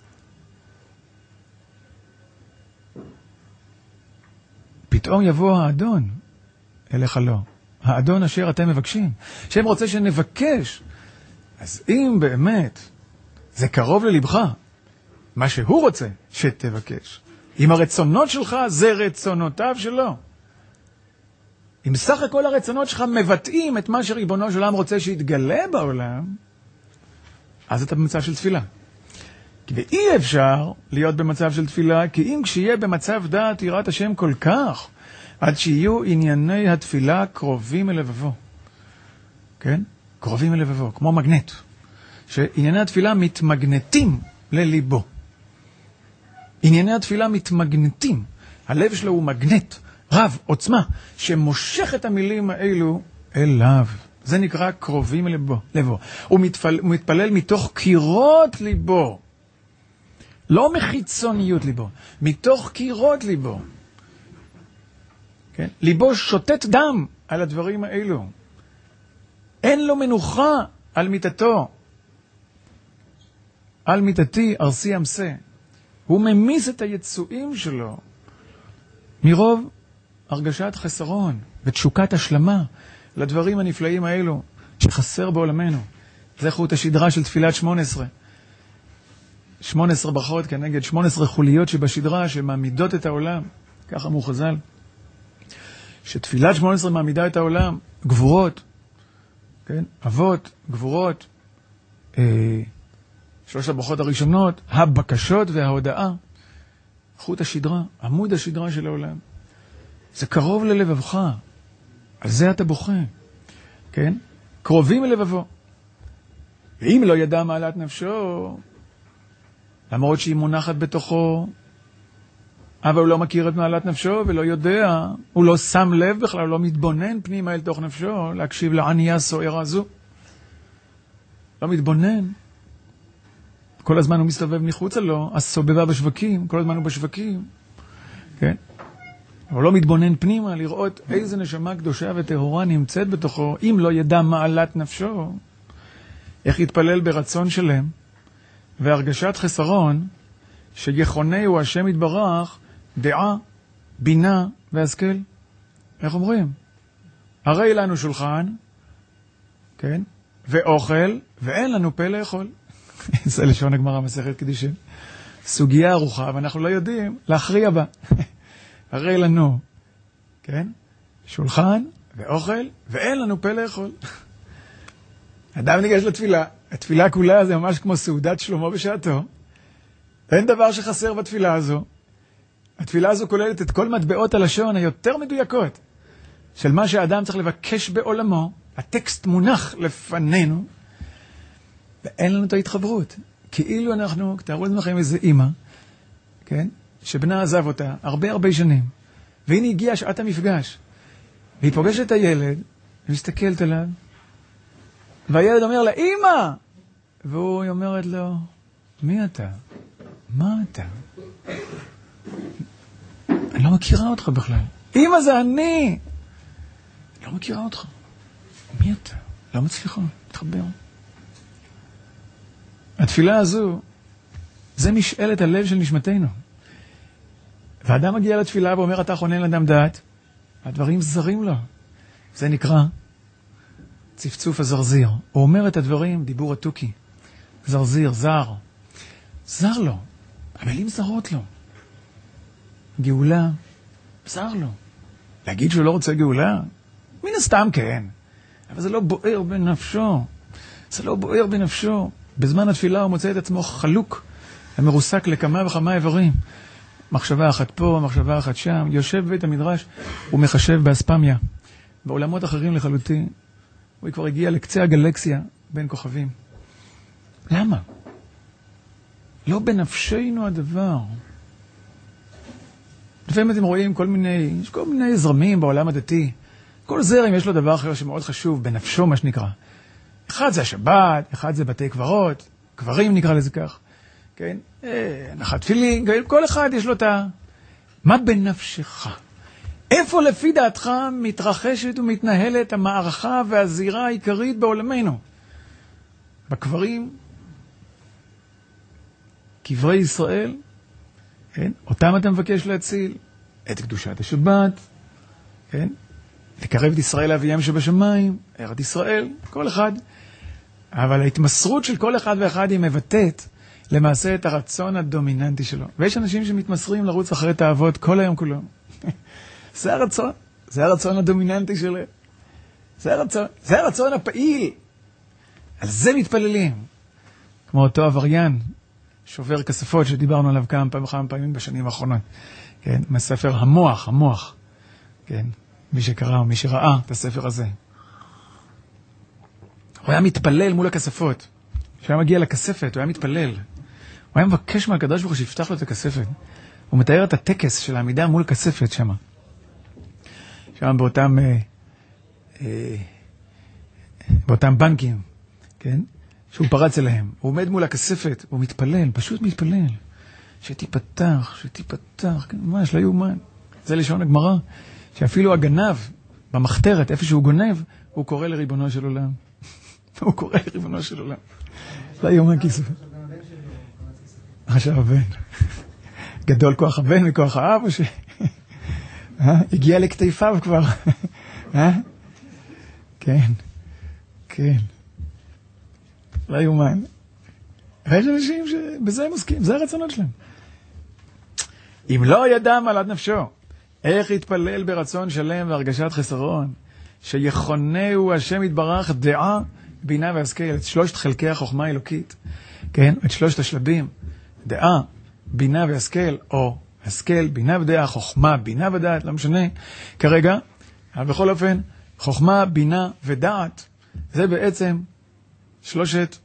פתאום יבוא האדון אליך לא. האדון אשר אתם מבקשים. השם רוצה שנבקש. אז אם באמת זה קרוב ללבך, מה שהוא רוצה שתבקש. אם הרצונות שלך זה רצונותיו שלו. אם סך הכל הרצונות שלך מבטאים את מה שריבונו של עולם רוצה שיתגלה בעולם, אז אתה במצב של תפילה. ואי אפשר להיות במצב של תפילה, כי אם כשיהיה במצב דעת יראת השם כל כך, עד שיהיו ענייני התפילה קרובים אל לבבו. כן? קרובים אל לבבו, כמו מגנט. שענייני התפילה מתמגנטים לליבו. ענייני התפילה מתמגנטים. הלב שלו הוא מגנט, רב, עוצמה, שמושך את המילים האלו אליו. זה נקרא קרובים אל לבו. הוא מתפלל מתוך קירות ליבו. לא מחיצוניות ליבו, מתוך קירות ליבו. כן? ליבו שוטט דם על הדברים האלו. אין לו מנוחה על מיטתו. על מיטתי ארסי אמסה. הוא ממיס את היצועים שלו מרוב הרגשת חסרון ותשוקת השלמה לדברים הנפלאים האלו שחסר בעולמנו. זה חוט השדרה של תפילת 18. 18 ברכות כנגד 18 חוליות שבשדרה שמעמידות את העולם. כך אמרו חז"ל. שתפילת 18 מעמידה את העולם. גבורות, כן? אבות, גבורות, 3 הברכות הראשונות, הבקשות וההודעה. חוט השדרה, עמוד השדרה של העולם. זה קרוב ללבבך. על זה אתה בוכה. כן? קרובים ללבבו. ואם לא ידע מעלת נפשו, למרות שהיא מונחת בתוכו, אבל הוא לא מכיר את מעלת נפשו ולא יודע, הוא לא שם לב בכלל, הוא לא מתבונן פנימה אל תוך נפשו, להקשיב לענייה סוערה זו. לא מתבונן. כל הזמן הוא מסתובב מחוצה לו, הסובבה בשווקים, כל הזמן הוא בשווקים. כן? אבל לא מתבונן פנימה לראות איזה נשמה קדושה וטהורה נמצאת בתוכו, אם לא ידע מעלת נפשו, איך יתפלל ברצון שלם, והרגשת חסרון, שיחונהו השם יתברך, דעה, בינה והשכל. איך אומרים? הרי לנו שולחן, כן? ואוכל, ואין לנו פה לאכול. זה לשון הגמרא מסכת קידושין. סוגיה ארוכה, ואנחנו לא יודעים להכריע בה. הרי לנו, כן? שולחן ואוכל, ואין לנו פה לאכול. אדם ניגש לתפילה. התפילה כולה זה ממש כמו סעודת שלמה בשעתו. אין דבר שחסר בתפילה הזו. התפילה הזו כוללת את כל מטבעות הלשון היותר מדויקות של מה שהאדם צריך לבקש בעולמו. הטקסט מונח לפנינו, ואין לנו את ההתחברות. כאילו אנחנו, תארו לכם איזה אמא, כן? שבנה עזב אותה הרבה שנים, והנה הגיעה שעת המפגש, והיא פוגשת את הילד, ומסתכלת עליו, והילד אומר לה, אמא! והוא אומרת לו, מי אתה? מה אתה? אני לא מכירה אותך בכלל. אמא זה אני. לא מכירה אותך. מי אתה? לא מצליחה, תחבר. התפילה הזו, זה משאלת הלב של נשמתנו. ואדם מגיע לתפילה ואומר, אתה חונן לאדם דעת, הדברים זרים לו. זה נקרא צפצוף הזרזיר. הוא אומר את הדברים, דיבור התוקי. זרזיר, זר. זר לו. המילים זרות לו. גאולה, זר לו. להגיד שהוא לא רוצה גאולה? מן הסתם כן. אבל זה לא בוער בנפשו. זה לא בוער בנפשו. בזמן התפילה הוא מוצא את עצמו חלוק ומרוסק לכמה וכמה איברים. מחשבה אחת פה, מחשבה אחת שם. יושב בבית המדרש ומחשב באספמיה. בעולמות אחרים לחלוטין. הוא כבר הגיע לקצה הגלקסיה בין כוכבים. למה? לא בנפשנו הדבר. לפעמים אתם רואים יש כל מיני זרמים בעולם הדתי. כל זרם יש לו דבר אחר שמאוד חשוב, בנפשו מה שנקרא. אחד זה השבת, אחד זה בתי קברות, קברים נקרא לזה כך. כן? הנחת תפילין, כל אחד יש לו מה בנפשך? איפה לפי דעתך מתרחשת ומתנהלת המערכה והזירה העיקרית בעולמנו? בקברים, קברי ישראל, כן? אותם אתה מבקש להציל, את קדושת השבת, כן? לקרב את ישראל לאביהם שבשמיים, ארץ ישראל, כל אחד. אבל ההתמסרות של כל אחד ואחד היא מבטאת למעשה את הרצון הדומיננטי שלו. ויש אנשים שמתמסרים לרוץ אחרי תאוות כל היום כולו. זה הרצון. זה הרצון הדומיננטי שלהם. זה הרצון הפעיל. על זה מתפללים. כמו אותו עבריין, שובר כספות שדיברנו עליו כמה פעמים בשנים האחרונות. כן? מספר המוח. כן? מי שקרא או מי שראה את הספר הזה. הוא היה מתפלל מול הכספות. כשהיה מגיע לכספת, הוא היה מתפלל. הוא היה מבקש מהקדוש ברוך הוא שיפתח לו את הכספת. הוא מתאר את הטקס של העמידה מול כספת שם. שם באותם בנקים, כן? שהוא פרץ אליהם. הוא עומד מול הכספת, הוא מתפלל, פשוט מתפלל. שתיפתח, כן? ממש לא יאומן. זה לשון הגמרא, שאפילו הגנב במחתרת, איפה שהוא גונב, הוא קורא לריבונו של עולם. הוא קורא לריבונו של עולם. לא יאומן כיסוף. עכשיו הבן. גדול כוח הבן וכוח האב, או ש... הגיע לכתפיו כבר. כן. לא יאומן. ויש אנשים שבזה הם עוסקים, זה הרצונות שלהם. אם לא ידע מעלת נפשו, איך יתפלל ברצון שלם והרגשת חסרון, שיכונהו השם יתברך דעה, בינה והשכל, את שלושת חלקי החוכמה האלוקית, כן? את שלושת השלבים, דעה, בינה והשכל, או השכל, בינה ודעה, חוכמה, בינה ודעת, לא משנה, כרגע, אבל בכל אופן, חוכמה, בינה ודעת, זה בעצם שלושת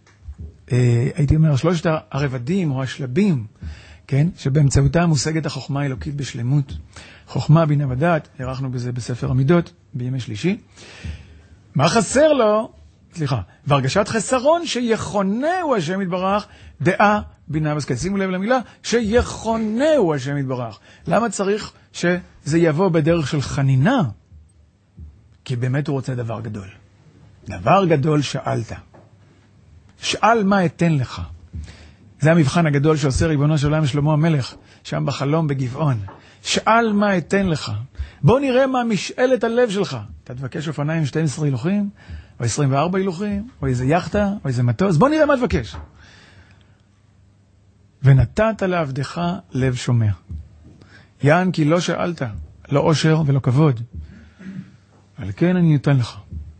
הרבדים או השלבים, כן? שבאמצעותם מושגת החוכמה האלוקית בשלמות. חוכמה, בינה ודעת, ערכנו בזה בספר המידות, בימי שלישי. מה חסר לו? והרגשת חסרון שיכונהו השם יתברך, דעה, בינה והשכל. שימו לב למילה, שיכונהו השם יתברך. למה צריך שזה יבוא בדרך של חנינה? כי באמת הוא רוצה דבר גדול. דבר גדול שאלת. שאל מה אתן לך. זה המבחן הגדול שעושה ריבונו של עולם שלמה המלך, שם בחלום בגבעון. שאל מה אתן לך. בוא נראה מה משאלת הלב שלך. אתה תבקש אופניים 12 הילוכים, או 24 הילוכים, או איזה יחטה, או איזה מטוס. בוא נראה מה תבקש. ונתת לעבדך לב שומע. יען כי לא שאלת, לא עושר ולא כבוד. על כן אני נותן לך.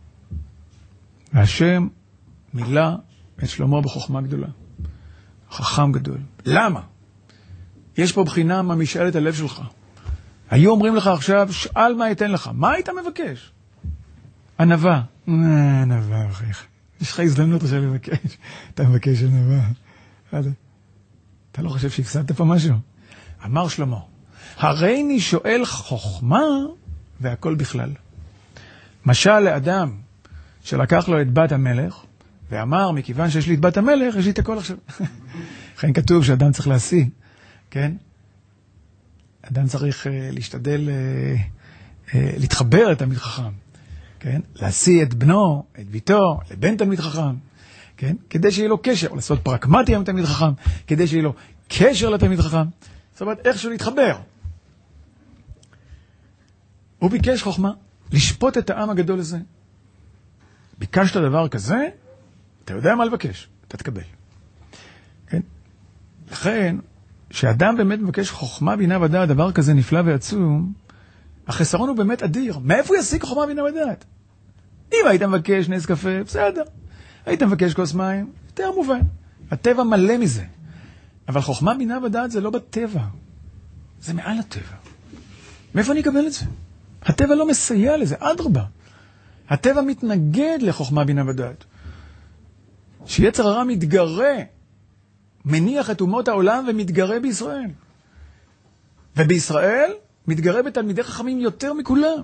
והשם מילא את שלמה בחוכמה גדולה. חכם גדול. למה? יש פה בחינה מה משאלת הלב שלך. היו אומרים לך עכשיו, שאל מה ייתן לך. מה היית מבקש? ענווה. ענווה, אחיך. יש לך הזדמנות עכשיו לבקש. אתה מבקש ענווה. אתה לא חושב שהפסדת פה משהו? אמר שלמה, הרי אני שואל חוכמה והכל בכלל. משל לאדם שלקח לו את בת המלך, ואמר, מכיוון שיש לי את בת המלך, יש לי את הכל עכשיו. לכן כתוב שאדם צריך להשיג, כן? אדם צריך להשתדל להתחבר לתלמיד חכם, כן? להשיא את בנו, את ביתו, לבן תלמיד חכם, כן? כדי שיהיה לו קשר, או לעשות פרקמטיה עם תלמיד חכם, כדי שיהיה לו קשר לתלמיד חכם. זאת אומרת, איכשהו להתחבר. הוא ביקש חוכמה, לשפוט את העם הגדול הזה. ביקשת דבר כזה, אתה יודע מה לבקש, אתה תקבל. כן? לכן, שאדם באמת מבקש חוכמה, בינה ודעת, דבר כזה נפלא ועצום, החסרון הוא באמת אדיר. מאיפה הוא ישיג חוכמה, בינה ודעת? אם היית מבקש נס קפה, בסדר. היית מבקש כוס מים, יותר מובן. הטבע מלא מזה. אבל חוכמה, בינה ודעת זה לא בטבע. זה מעל הטבע. מאיפה אני אקבל את זה? הטבע לא מסייע לזה, אדרבה. הטבע מתנגד לחוכמה, בינה ודעת. שיצר הרע מתגרה, מניח את אומות העולם ומתגרה בישראל. ובישראל מתגרה בתלמידי חכמים יותר מכולם.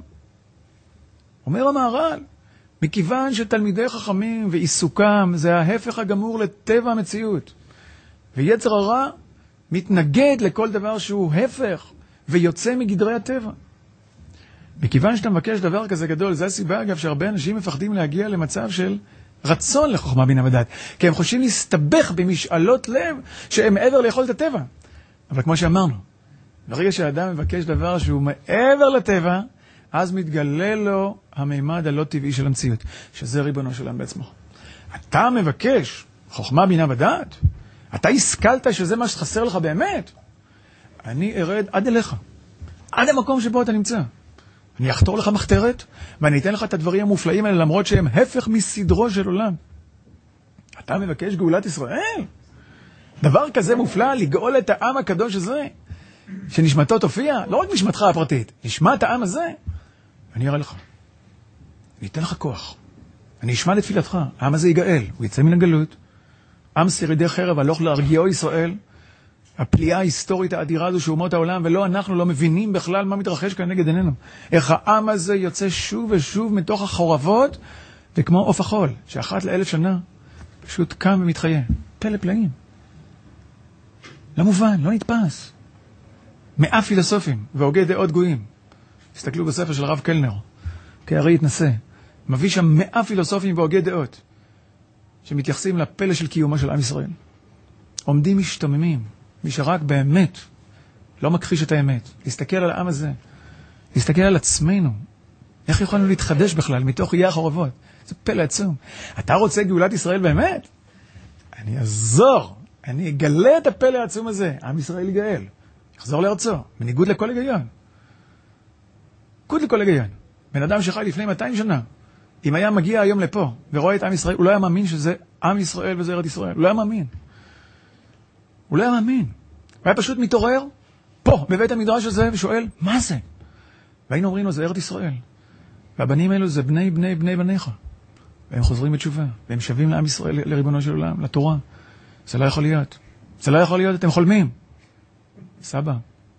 אומר המהר"ל, מכיוון שתלמידי חכמים ועיסוקם זה ההפך הגמור לטבע המציאות. ויצר הרע מתנגד לכל דבר שהוא הפך ויוצא מגדרי הטבע. מכיוון שאתה מבקש דבר כזה גדול, זה הסיבה אגב שהרבה אנשים מפחדים להגיע למצב של רצון לחוכמה, בינה ודעת. כי הם חושבים להסתבך במשאלות לב שהם מעבר ליכולת הטבע. אבל כמו שאמרנו, ברגע שהאדם מבקש דבר שהוא מעבר לטבע, אז מתגלה לו המימד הלא טבעי של המציאות, שזה ריבונו של עולם בעצמו. אתה מבקש חוכמה, בינה ודעת? אתה השכלת שזה מה שחסר לך באמת? אני ארד עד אליך, עד המקום שבו אתה נמצא. אני אחתור לך מחתרת, ואני אתן לך את הדברים המופלאים האלה, למרות שהם הפך מסדרו של עולם. אתה מבקש גאולת ישראל? דבר כזה מופלא, לגאול את העם הקדוש הזה, שנשמתו תופיע, לא רק נשמתך הפרטית, נשמת העם הזה. אני אראה לך. אני אתן לך כוח. אני אשמע לתפילתך. העם הזה ייגאל, הוא יצא מן הגלות. עם שרידי חרב, הלוך להרגיעו ישראל. הפליאה ההיסטורית האדירה הזו שאומות העולם, ולא אנחנו לא מבינים בכלל מה מתרחש כאן נגד עינינו. איך העם הזה יוצא שוב ושוב מתוך החורבות, וכמו עוף החול, שאחת ל1,000 שנה, פשוט קם ומתחיה. פלא פלאים. לא מובן, לא נתפס. 100 פילוסופים והוגי דעות גויים. תסתכלו בספר של הרב קלנר, כהרי התנסה. מביא שם 100 פילוסופים והוגי דעות, שמתייחסים לפלא של קיומו של עם ישראל. עומדים משתוממים. מי שרק באמת לא מכחיש את האמת. להסתכל על העם הזה, להסתכל על עצמנו. איך יכולנו להתחדש בכלל מתוך איי החורבות? זה פלא עצום. אתה רוצה גאולת ישראל באמת? אני אעזור, אני אגלה את הפלא העצום הזה. עם ישראל יגאל, יחזור לארצו, בניגוד לכל היגיון. לכל היגיון. בן אדם שחי לפני 200 שנה, אם היה מגיע היום לפה ורואה את עם ישראל, הוא לא היה מאמין שזה עם ישראל וזה ארץ ישראל. הוא לא היה מאמין. הוא לא היה מאמין. הוא היה פשוט מתעורר פה, בבית המדרש הזה, ושואל, מה זה? והיינו אומרים לו, זה ארץ ישראל. והבנים האלו זה בני בני בני בניך. והם חוזרים בתשובה, והם שווים לעם ישראל, לריבונו של עולם, לתורה. זה לא יכול להיות. זה לא יכול להיות, אתם חולמים. סבא.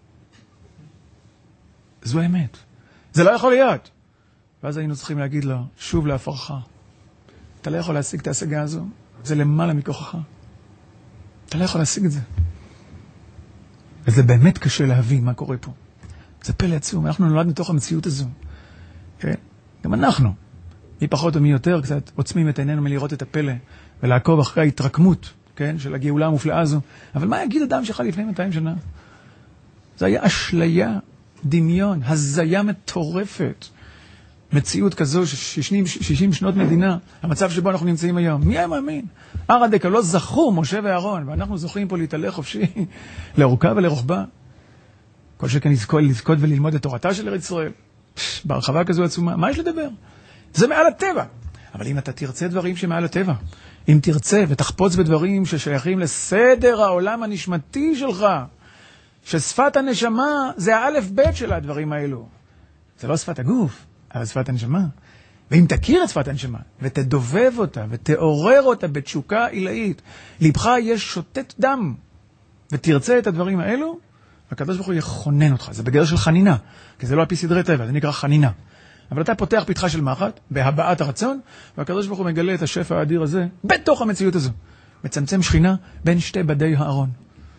זו האמת. זה לא יכול להיות. ואז היינו צריכים להגיד לו, שוב להפרך. אתה לא יכול להשיג את ההשגה הזו. זה למעלה מכוחך. אתה לא יכול להשיג את זה. וזה באמת קשה להבין מה קורה פה. זה פלא עצום. אנחנו נולד מתוך המציאות הזו. כן? גם אנחנו. מי פחות ומי יותר, קצת עוצמים את עינינו מלראות את הפלא, ולעקוב אחרי ההתרקמות, כן? של הגאולה המופלאה הזו. אבל מה יגיד אדם שחי לפני 200 שנה? זה היה אשליה, דמיון, הזיה מטורפת. מציאות כזו, 60 שנות מדינה, המצב שבו אנחנו נמצאים היום. מי היה מאמין? ארדקה לא זכו משה ואהרון, ואנחנו זוכים פה להתהלך חופשי לאורכה ולרוחבה. כל שכן לזכות וללמוד את תורתה של ארץ ישראל. בהרחבה כזו עצומה. מה יש לדבר? זה מעל הטבע. אבל אם אתה תרצה דברים שמעל הטבע, אם תרצה ותחפוץ בדברים ששייכים לסדר העולם הנשמתי שלך, ששפת הנשמה זה האלף בית של הדברים האלו. זה לא שפת הגוף, אבל שפת הנשמה. ואם תכיר את שפת הנשמה, ותדובב אותה, ותעורר אותה בתשוקה עילאית, לבך יש שוטט דם, ותרצה את הדברים האלו, הקדוש ברוך הוא יכונן אותך. זה בגדר של חנינה, כי זה לא על פי סדרי טבע, זה נקרא חנינה. אבל אתה פותח פתחה של מחט, בהבעת הרצון, והקדוש ברוך הוא מגלה את השפע האדיר הזה, בתוך המציאות הזו. מצמצם שכינה בין שתי בדי הארון.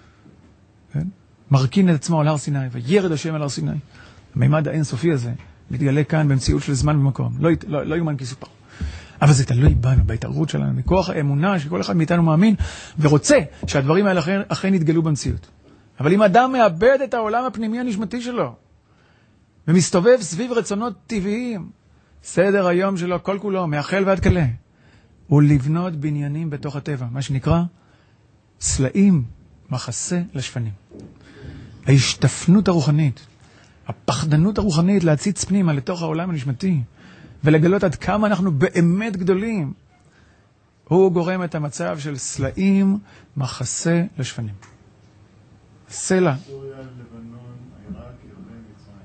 כן? מרכין את עצמו על הר סיני, וירד השם על הר סיני. המימד האינסופי הזה, מתגלה כאן במציאות של זמן ומקום. לא יומן כסופר. אבל זה תלוי בנו, בהתערבות שלנו, מכוח האמונה שכל אחד מאיתנו מאמין, ורוצה שהדברים האלה אכן יתגלו במציאות. אבל אם אדם מאבד את העולם הפנימי הנשמתי שלו, ומסתובב סביב רצונות טבעיים, סדר היום שלו כל כולו, מאחל ועד כלה, הוא לבנות בניינים בתוך הטבע, מה שנקרא סלעים, מחסה לשפנים. ההשתפנות הרוחנית, הפחדנות הרוחנית להציץ פנימה לתוך העולם הנשמתי, ולגלות עד כמה אנחנו באמת גדולים, הוא גורם את המצב של סלעים, מחסה לשפנים. סלע. סוריה, לבנון, עיראק, ירדן,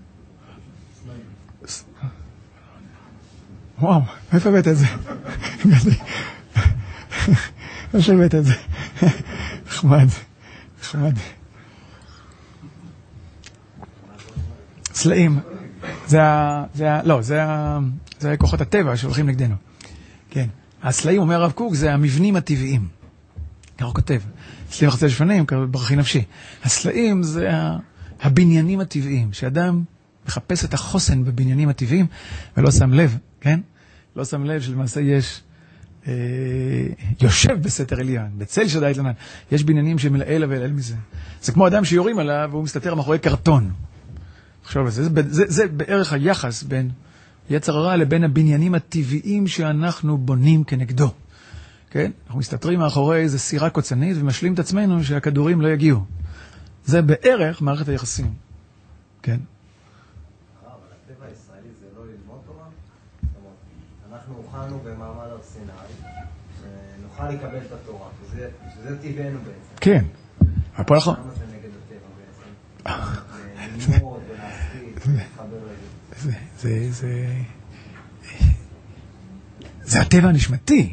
מצרים. וואו, איפה הבאת את זה? איפה הבאת את זה? נחמד. סלעים. זה כוחות הטבע שהולכים נגדנו. כן. הסלעים, אומר הרב קוק, זה המבנים הטבעיים. ככה הוא כותב. סלעים מחסה לשפנים, ברכי נפשי. הסלעים זה הבניינים הטבעיים, שאדם מחפש את החוסן בבניינים הטבעיים, ולא שם לב, כן? לא שם לב שלמעשה יש, יושב בסתר עליון, בצל שדי תלנן. יש בניינים שמלאל ואל מזה. זה כמו אדם שיורים עליו, והוא מסתתר מאחורי קרטון. עכשיו, זה בערך היחס בין יצר הרע לבין הבניינים הטבעיים שאנחנו בונים כנגדו. כן? אנחנו מסתתרים מאחורי איזו סירה קוצנית ומשלים את עצמנו שהכדורים לא יגיעו. זה בערך מערכת היחסים. כן? אבל הטבע הישראלי זה לא ללמוד תורה? זאת אומרת, אנחנו הוכנו במעמד הר סיני, שנוכל לקבל את התורה, שזה טבענו בעצם. כן. אבל פה אנחנו... למה זה נגד הטבע בעצם? ללמוד ולהספיק, להתחבר לזה. זה הטבע הנשמתי.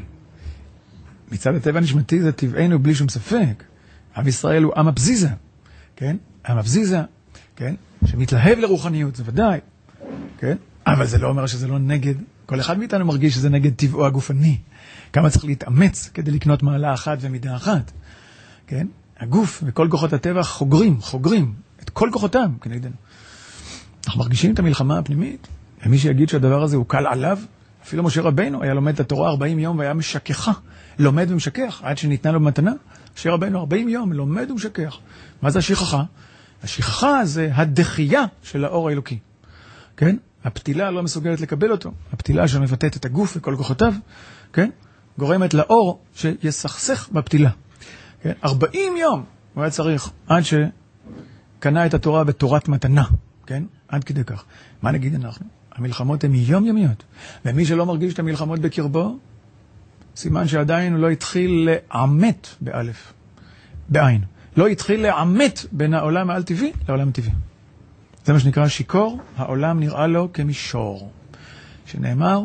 מצד הטבע הנשמתי זה טבענו בלי שום ספק. עם ישראל הוא עם הפזיזה, כן? עם הפזיזה, כן? שמתלהב לרוחניות, זה ודאי, כן? אבל זה לא אומר שזה לא נגד, כל אחד מאיתנו מרגיש שזה נגד טבעו הגופני. כמה צריך להתאמץ כדי לקנות מעלה אחת ומידה אחת, כן? הגוף וכל כוחות הטבע חוגרים את כל כוחותם כנגדנו. אנחנו מרגישים את המלחמה הפנימית, ומי שיגיד שהדבר הזה הוא קל עליו, אפילו משה רבינו היה לומד את התורה 40 יום והיה משכחה, לומד ומשכח, עד שניתנה לו במתנה. משה רבינו 40 יום לומד ומשכח. מה זה השכחה? השכחה זה הדחייה של האור האלוקי. כן? הפתילה לא מסוגלת לקבל אותו. הפתילה שמבטאת את הגוף וכל כוחותיו, כן? גורמת לאור שיסכסך בפתילה. כן? 40 יום הוא היה צריך עד שקנה את התורה בתורת מתנה. כן? עד כדי כך. מה נגיד אנחנו? המלחמות הן יומיומיות. ומי שלא מרגיש את המלחמות בקרבו, סימן שעדיין הוא לא התחיל לעמת באלף, בעין. לא התחיל לעמת בין העולם העל-טבעי לעולם הטבעי. זה מה שנקרא שיקור, העולם נראה לו כמישור. שנאמר,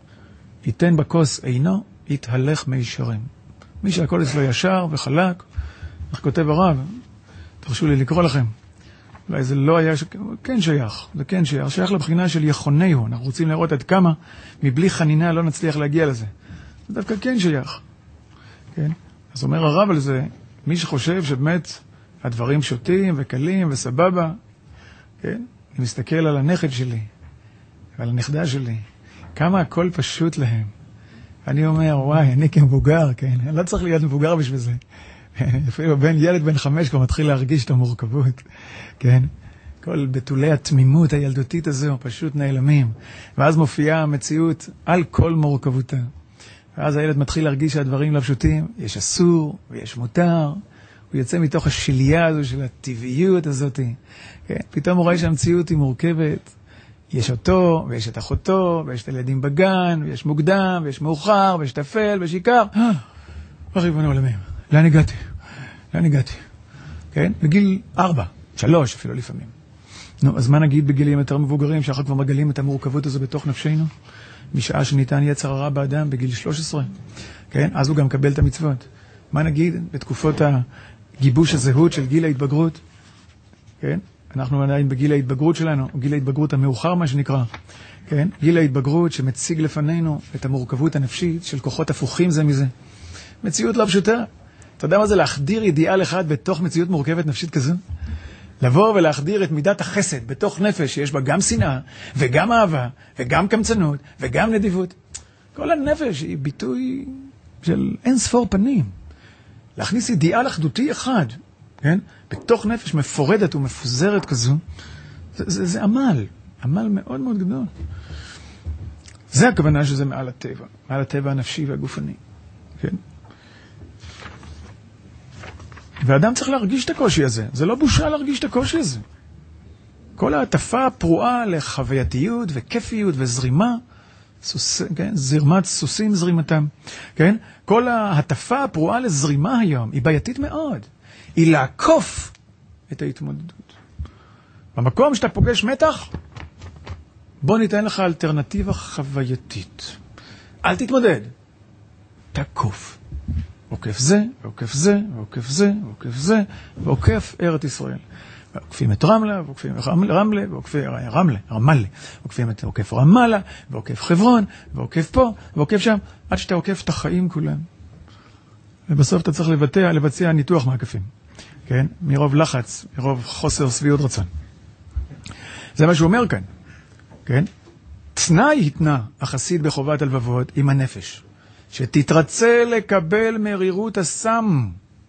ייתן בכוס עינו, יתהלך מישרים. מי שהכל אצלו ישר וחלק, איך כותב הרב, תרשו לי לקרוא לכם. אולי זה לא היה, כן שייך, זה כן שייך, שייך לבחינה של יכונהו. אנחנו רוצים לראות עד כמה, מבלי חנינה לא נצליח להגיע לזה. זה דווקא כן שייך. כן? אז אומר הרב על זה, מי שחושב שבאמת הדברים פשוטים וקלים וסבבה, כן? אני מסתכל על הנכד שלי, ועל הנכדה שלי, כמה הכל פשוט להם. אני אומר, וואי, אני כמבוגר, כן? אני לא צריך להיות מבוגר בשביל זה. אפילו ילד בן 5 כבר מתחיל להרגיש את המורכבות, כן? כל בתולי התמימות הילדותית הזו פשוט נעלמים. ואז מופיעה המציאות על כל מורכבותה. ואז הילד מתחיל להרגיש שהדברים לא פשוטים, יש אסור ויש מותר, הוא יוצא מתוך השלייה הזו של הטבעיות הזאת. כן? פתאום הוא רואה שהמציאות היא מורכבת, יש אותו ויש את אחותו, ויש את הילדים בגן, ויש מוקדם, ויש מאוחר, ויש תפל, ויש עיקר. ריבונו עולמים, לאן הגעתי? כן? בגיל 4, 3 אפילו לפעמים. נו, אז מה נגיד בגילים יותר מבוגרים, שאחר כבר מגלים את המורכבות הזו בתוך נפשנו? משעה שניתן יצר הרע באדם בגיל 13, כן? אז הוא גם מקבל את המצוות. מה נגיד בתקופות הגיבוש הזהות של גיל ההתבגרות? כן? אנחנו עדיין בגיל ההתבגרות שלנו, או גיל ההתבגרות המאוחר מה שנקרא, כן? גיל ההתבגרות שמציג לפנינו את המורכבות הנפשית של כוחות הפוכים זה מזה. מציאות לא פשוטה. אתה יודע מה זה להחדיר אידיאל אחד בתוך מציאות מורכבת נפשית כזו? לבוא ולהחדיר את מידת החסד בתוך נפש שיש בה גם שנאה, וגם אהבה, וגם קמצנות, וגם נדיבות. כל הנפש היא ביטוי של אין ספור פנים. להכניס אידיאל אחדותי אחד, כן? בתוך נפש מפורדת ומפוזרת כזו, זה עמל, עמל מאוד מאוד גדול. זה הכוונה שזה מעל הטבע, מעל הטבע הנפשי והגופני, כן? ואדם צריך להרגיש את הקושי הזה. זה לא בושה להרגיש את הקושי הזה. כל העטפה הפרועה לחווייתיות וכיפיות וזרימה, כן? זרמת סוסים זרימתם, כן? כל העטפה הפרועה לזרימה היום היא בעייתית מאוד. היא לעקוף את ההתמודדות. במקום שאתה פוגש מתח, בוא ניתן לך אלטרנטיבה חווייתית. אל תתמודד. תעקוף. עוקף זה, ועוקף זה, ועוקף זה, ועוקף זה, ועוקף ארץ ישראל. ועוקפים את רמלה, ועוקפים רמלה, ועוקפים רמלה, ועוקפים את עוקף רמלה, ועוקף חברון, ועוקף פה, ועוקף שם, עד שאתה עוקף את החיים כולם. ובסוף אתה צריך לבצע ניתוח מעקפים. כן? מרוב לחץ, מרוב חוסר סביעות רצון. זה מה שהוא אומר כאן. כן? תנאי התנה החסיד בחובת הלבבות עם הנפש. שתתרצה לקבל מרירות הסם.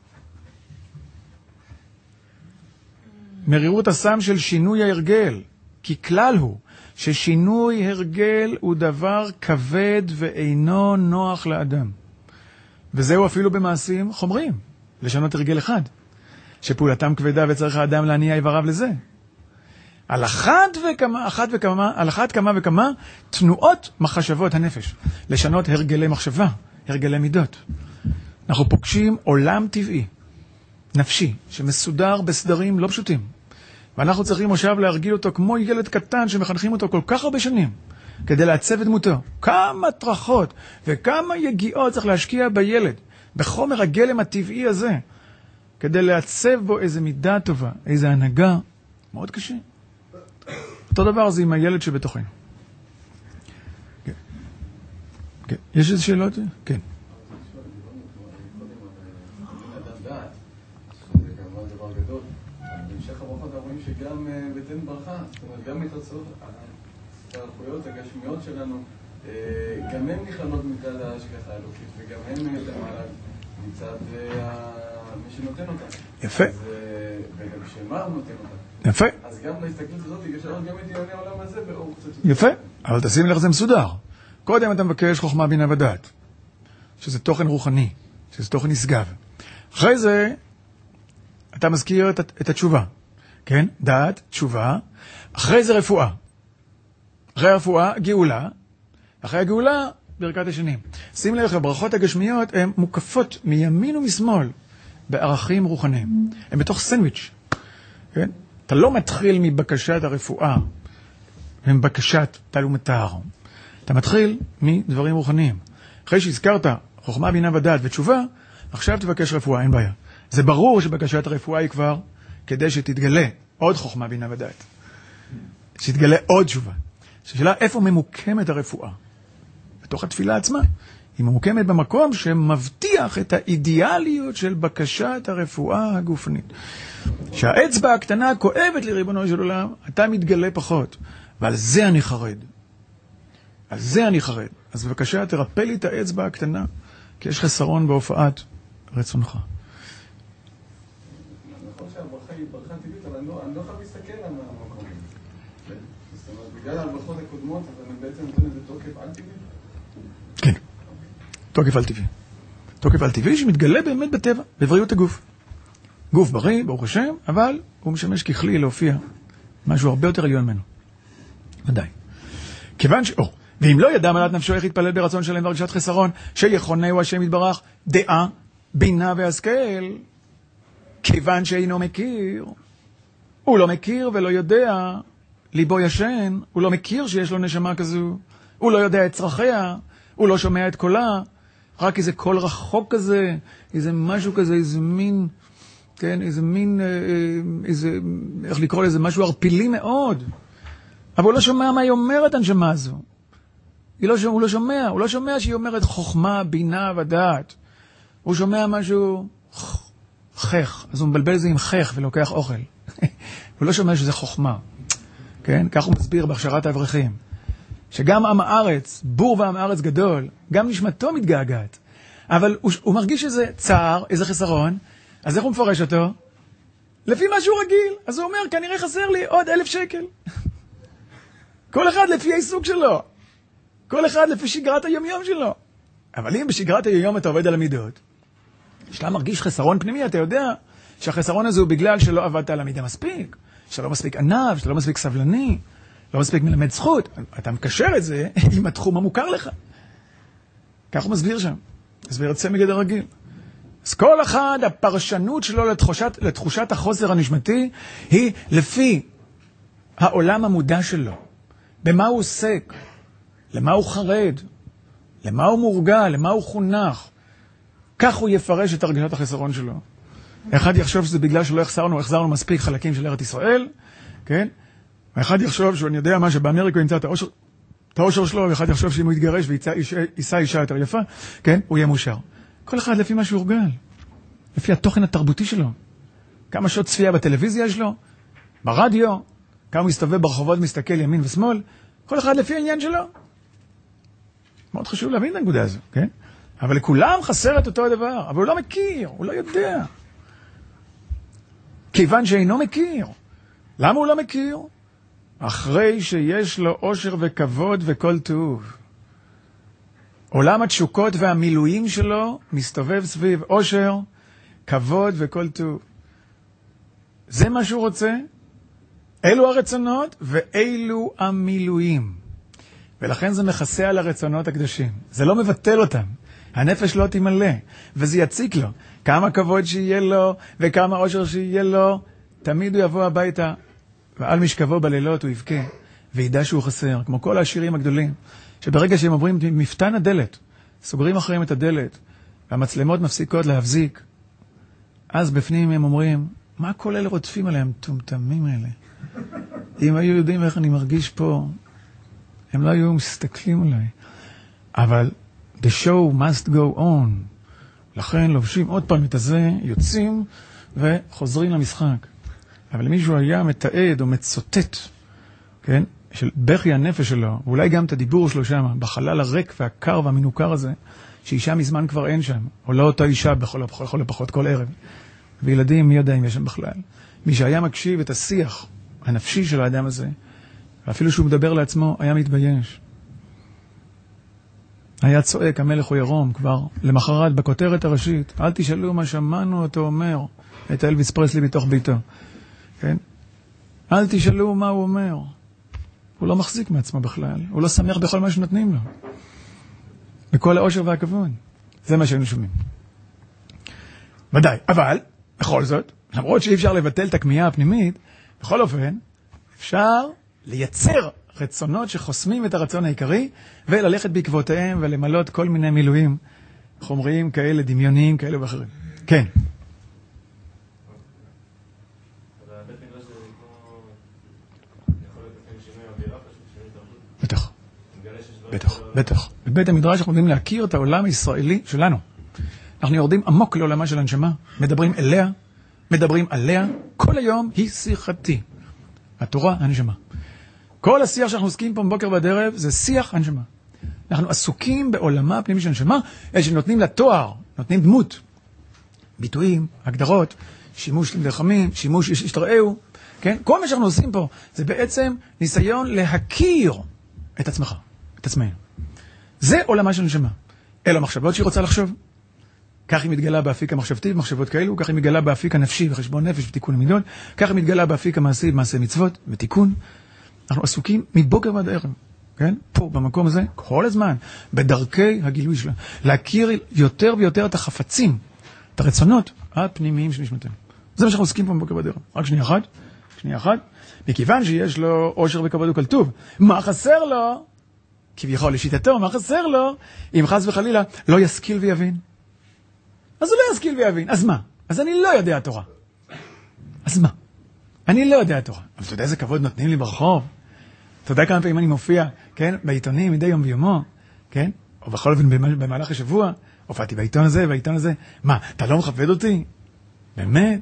מרירות הסם של שינוי ההרגל. כי כלל הוא ששינוי הרגל הוא דבר כבד ואינו נוח לאדם. וזהו אפילו במעשים חומריים. לשנות הרגל אחד. שפעולתם כבדה וצריך האדם להניע איבריו לזה. על אחת כמה וכמה תנועות מחשבות הנפש. לשנות הרגלי מחשבה, הרגלי מידות. אנחנו פוגשים עולם טבעי, נפשי, שמסודר בסדרים לא פשוטים. ואנחנו צריכים עכשיו להרגיל אותו כמו ילד קטן שמחנכים אותו כל כך הרבה שנים, כדי לעצב את דמותו. כמה טרחות וכמה יגיעות צריך להשקיע בילד, בחומר הגלם הטבעי הזה, כדי לעצב בו איזו מידה טובה, איזו הנהגה. מאוד קשה. אותו דבר זה עם הילד שבתוכנו. כן. כן. יש איזה שאלות? כן. בהמשך הברכות אנחנו רואים שגם בתן ברכה, זאת אומרת, גם מתרצות הערכויות הגשמיות שלנו, גם הן נכללות מצד ההשגחה האלוקית, וגם הן מצד מי שנותן אותה. יפה. וגם שמה הוא נותן אותה. יפה. אז גם להסתכלות הזאת, יש לנו גם את ענייני העולם הזה באור קצת... יפה, אבל תשים לך זה מסודר. קודם אתה מבקש חוכמה בינה ודעת, שזה תוכן רוחני, שזה תוכן נשגב. אחרי זה, אתה מזכיר את התשובה. כן? דעת, תשובה. אחרי זה רפואה. אחרי הרפואה, גאולה. אחרי הגאולה, ברכת השנים. שים לב, הברכות הגשמיות הן מוקפות מימין ומשמאל בערכים רוחניים. הן בתוך סנדוויץ'. כן? אתה לא מתחיל מבקשת הרפואה, מבקשת תל ומטר. אתה מתחיל מדברים רוחניים. אחרי שהזכרת חוכמה, בינה ודעת ותשובה, עכשיו תבקש רפואה, אין בעיה. זה ברור שבקשת הרפואה היא כבר כדי שתתגלה עוד חוכמה, בינה ודעת. שתתגלה עוד תשובה. השאלה איפה ממוקמת הרפואה? בתוך התפילה עצמה. היא ממוקמת במקום שמבטיח את האידיאליות של בקשת הרפואה הגופנית. שהאצבע הקטנה כואבת לריבונו של עולם, אתה מתגלה פחות. ועל זה אני חרד. על זה אני חרד. אז בבקשה תרפא לי את האצבע הקטנה, כי יש חסרון בהופעת רצונך. נכון שהברכה היא ברכה טבעית, אבל אני לא חייב להסתכל על המקום. זאת אומרת, בגלל הברכות הקודמות, אז אני בעצם נותן איזה תוקף על טבעי? כן, תוקף על טבעי. תוקף על טבעי שמתגלה באמת בטבע, בבריאות הגוף. גוף בריא, ברוך השם, אבל הוא משמש ככלי להופיע משהו הרבה יותר עליון ממנו. ודאי. כיוון ואם לא ידע מלאת נפשו איך יתפלל ברצון שלם והרגשת חסרון, שיחונהו השם יתברך, דעה, בינה והשכל, כיוון שאינו מכיר, הוא לא מכיר ולא יודע, ליבו ישן, הוא לא מכיר שיש לו נשמה כזו, הוא לא יודע את צרכיה, הוא לא שומע את קולה, רק איזה קול רחוק כזה, איזה משהו כזה, איזה מין, כן, איזה מין, איזה, איך לקרוא לזה, משהו ערפילי מאוד. אבל הוא לא שומע מה היא אומרת, הנשמה הזו. הוא לא שומע שהיא אומרת חוכמה, בינה ודעת. הוא שומע משהו חך, אז הוא מבלבל זה עם חך ולוקח אוכל. הוא לא שומע שזה חוכמה. כן? כך הוא מסביר בהכשרת האברכים. שגם עם הארץ, בור ועם הארץ גדול, גם נשמתו מתגעגעת. אבל הוא מרגיש איזה צער, איזה חסרון, אז איך הוא מפרש אותו? לפי מה שהוא רגיל. אז הוא אומר, כנראה חסר לי עוד 1,000 שקל. כל אחד לפי העיסוק שלו. כל אחד לפי שגרת היומיום שלו. אבל אם בשגרת היומיום אתה עובד על המידות, שאתה מרגיש חסרון פנימי, אתה יודע שהחסרון הזה הוא בגלל שלא עבדת על המידה מספיק, שאתה לא מספיק ענב, שאתה לא מספיק סבלני, לא מספיק מלמד זכות. אתה מקשר את זה עם התחום המוכר לך. כך הוא מסביר שם. מסביר יוצא מגדר רגיל. אז כל אחד, הפרשנות שלו לתחושת החוסר הנשמתי, היא לפי העולם המודע שלו. במה הוא עוסק, למה הוא חרד, למה הוא מורגל, למה הוא חונך. כך הוא יפרש את הרגשת החסרון שלו. אחד יחשוב שזה בגלל שלא החזרנו מספיק חלקים של ארץ ישראל, כן? ואחד יחשוב שאני יודע מה, שבאמריקה ימצא את האושר שלו, ואחד יחשוב שאם הוא יתגרש ויישא אישה יותר יפה, כן? הוא יהיה מאושר. כל אחד לפי מה שהוא הורגל, לפי התוכן התרבותי שלו. כמה שעות צפייה בטלוויזיה יש לו, ברדיו, כמה הוא מסתובב ברחובות, מסתכל ימין ושמאל, כל אחד לפי העניין שלו. מאוד חשוב להבין את הנקודה הזו, כן? אבל לכולם חסר את אותו הדבר, אבל הוא לא מכיר, הוא לא יודע. כיוון שאינו מכיר. למה הוא לא מכיר? אחרי שיש לו עושר וכבוד וכל טוב. עולם התשוקות והמילואים שלו מסתובב סביב עושר, כבוד וכל טוב. זה מה שהוא רוצה. אלו הרצונות ואלו המילואים. ולכן זה מכסה על הרצונות הקדושים. זה לא מבטל אותם. הנפש לא תמלא, וזה יציק לו. כמה כבוד שיהיה לו, וכמה עושר שיהיה לו, תמיד הוא יבוא הביתה, ועל משכבו בלילות הוא יבכה, וידע שהוא חסר, כמו כל העשירים הגדולים, שברגע שהם עוברים מפתן הדלת, סוגרים אחריהם את הדלת, והמצלמות מפסיקות להבזיק, אז בפנים הם אומרים, מה כל אלה רודפים עליהם, טומטמים האלה? אם היו יודעים איך אני מרגיש פה, הם לא היו מסתכלים עליי. אבל the show must go on. לכן לובשים עוד פעם את הזה, יוצאים וחוזרים למשחק. אבל מישהו היה מתעד או מצוטט, כן, של בכי הנפש שלו, ואולי גם את הדיבור שלו שם, בחלל הריק והקר והמנוכר הזה, שאישה מזמן כבר אין שם, או לא אותה אישה בכל הפחות כל ערב. וילדים, מי יודע אם יש שם בכלל. מי שהיה מקשיב את השיח הנפשי של האדם הזה, ואפילו שהוא מדבר לעצמו, היה מתבייש. היה צועק, המלך הוא ירום, כבר למחרת בכותרת הראשית, אל תשאלו מה שמענו אותו אומר, את אלוויס פרסלי בתוך ביתו. כן? אל תשאלו מה הוא אומר. הוא לא מחזיק מעצמו בכלל, הוא לא שמח בכל מה שנותנים לו. בכל האושר והכבוד. זה מה שהיינו שומעים. ודאי, אבל, בכל זאת, למרות שאי אפשר לבטל את הכמיהה הפנימית, בכל אופן, אפשר לייצר רצונות שחוסמים את הרצון העיקרי, וללכת בעקבותיהם ולמלות כל מיני מילואים חומריים כאלה, דמיוניים כאלה ואחרים. כן. בטח. בטח, בטח. בבית המדרש אנחנו יודעים להכיר את העולם הישראלי שלנו. אנחנו יורדים עמוק לעולמה של הנשמה, מדברים אליה, מדברים עליה, כל היום היא שיחתי. התורה, הנשמה. כל השיח שאנחנו עוסקים פה מבוקר ועד ערב זה שיח הנשמה. אנחנו עסוקים בעולמה הפנימי של הנשמה, שנותנים לה תואר, נותנים דמות, ביטויים, הגדרות, שימוש ללחמים, שימוש השתראו, כן? כל מה שאנחנו עושים פה זה בעצם ניסיון להכיר את עצמך, את עצמנו. זה עולמה של הנשמה. אלו המחשבות שהיא רוצה לחשוב. כך היא מתגלה באפיק המחשבתי, במחשבות כאלו, כך היא מתגלה באפיק הנפשי, בחשבון נפש, בתיקון המידות, כך היא מתגלה באפיק המעשי, במעשי מצוות, בתיקון. אנחנו עסוקים מבוקר ועד ערב, כן? פה, במקום הזה, כל הזמן, בדרכי הגילוי שלה. להכיר יותר ויותר את החפצים, את הרצונות הפנימיים של נשמתנו. זה מה שאנחנו עוסקים פה מבוקר ועד ערב. רק שנייה אחת. מכיוון שיש לו עושר וכבוד וכל טוב, מה חסר לו? כביכול לשיטתו, מה חסר לו? אם חס וחלילה לא ישכיל ויבין. אז הוא לא ישכיל ויבין. אז מה? אז אני לא יודע תורה. אז מה? אני לא יודע תורה. אבל אתה יודע איזה כבוד נותנים לי ברחוב? אתה יודע כמה פעמים אני מופיע, כן? בעיתונים, מדי יום ביומו, כן? או בכל אופן במהלך השבוע, הופעתי בעיתון הזה, בעיתון הזה. מה, אתה לא מכבד אותי? באמת?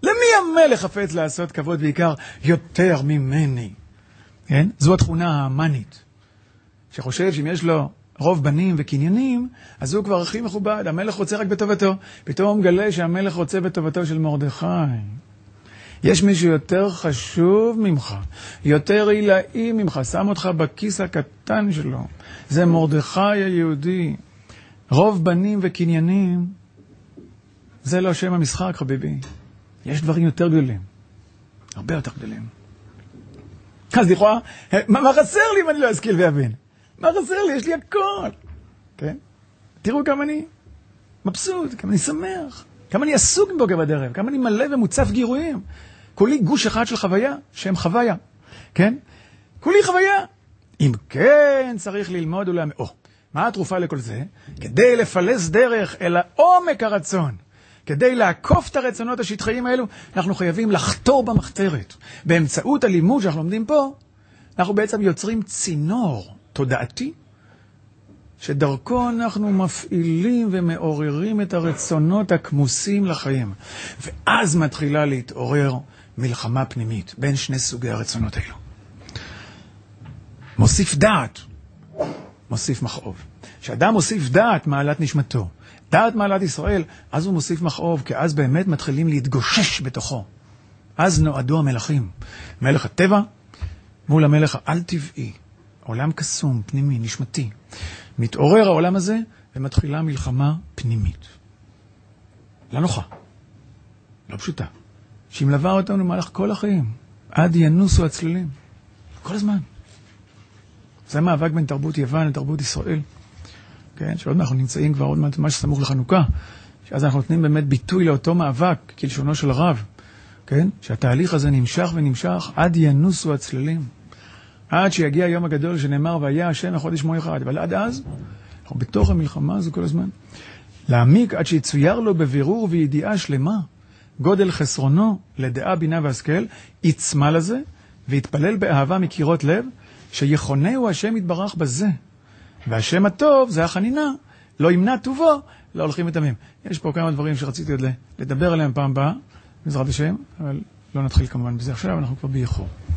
למי המלך חפץ לעשות כבוד בעיקר יותר ממני? כן? זו התכונה המאנית, שחושב שאם יש לו רוב בנים וקניינים, אז הוא כבר הכי מכובד, המלך רוצה רק בטובתו. פתאום מגלה שהמלך רוצה בטובתו של מרדכי. יש מישהו יותר חשוב ממך, יותר עילאי ממך, שם אותך בכיס הקטן שלו. זה מרדכי היהודי. רוב בנים וקניינים, זה לא שם המשחק, חביבי. יש דברים יותר גדולים, הרבה יותר גדולים. אז לכאורה, מה חסר לי אם אני לא אשכיל ואבין? מה חסר לי? יש לי הכל. כן? תראו כמה אני מבסוט, כמה אני שמח, כמה אני עסוק מבוקר בדרך, כמה אני מלא ומוצף גירויים. כולי גוש אחד של חוויה, שם חוויה. כן? כולי חוויה. אם כן, צריך ללמוד ולהאמין. מה התרופה לכל זה? כדי לפלס דרך אל העומק הרצון. כדי לעקוף את הרצונות השטחיים האלו, אנחנו חייבים לחתור במחתרת. באמצעות הלימוד שאנחנו לומדים פה, אנחנו בעצם יוצרים צינור תודעתי, שדרכו אנחנו מפעילים ומעוררים את הרצונות הכמוסים לחיים. ואז מתחילה להתעורר מלחמה פנימית בין שני סוגי הרצונות האלו. מוסיף דעת, מוסיף מכאוב. כשאדם מוסיף דעת מעלת נשמתו, דעת מעלת ישראל, אז הוא מוסיף מכאוב, כי אז באמת מתחילים להתגושש בתוכו. אז נועדו המלכים. מלך הטבע מול המלך העל-טבעי. עולם קסום, פנימי, נשמתי. מתעורר העולם הזה ומתחילה מלחמה פנימית. לא נוחה. לא פשוטה. שהיא מלווה אותנו במהלך כל החיים. עד ינוסו הצללים. כל הזמן. זה מאבק בין תרבות יוון לתרבות ישראל. כן? שעוד מעט אנחנו נמצאים כבר עוד מעט ממש סמוך לחנוכה. שאז אנחנו נותנים באמת ביטוי לאותו מאבק, כלשונו של הרב. כן? שהתהליך הזה נמשך ונמשך עד ינוסו הצללים. עד שיגיע היום הגדול שנאמר והיה השם החודש שמו אחד. אבל עד אז, אנחנו בתוך המלחמה הזו כל הזמן. להעמיק עד שיצויר לו בבירור וידיעה שלמה, גודל חסרונו לדעה בינה והשכל, יצמא לזה ויתפלל באהבה מקירות לב, שיכונהו השם יתברך בזה. והשם הטוב זה החנינה, לא ימנע טובו, לא הולכים ותמים. יש פה כמה דברים שרציתי עוד לדבר עליהם פעם הבאה, בעזרת השם, אבל לא נתחיל כמובן בזה עכשיו, אנחנו כבר באיחור.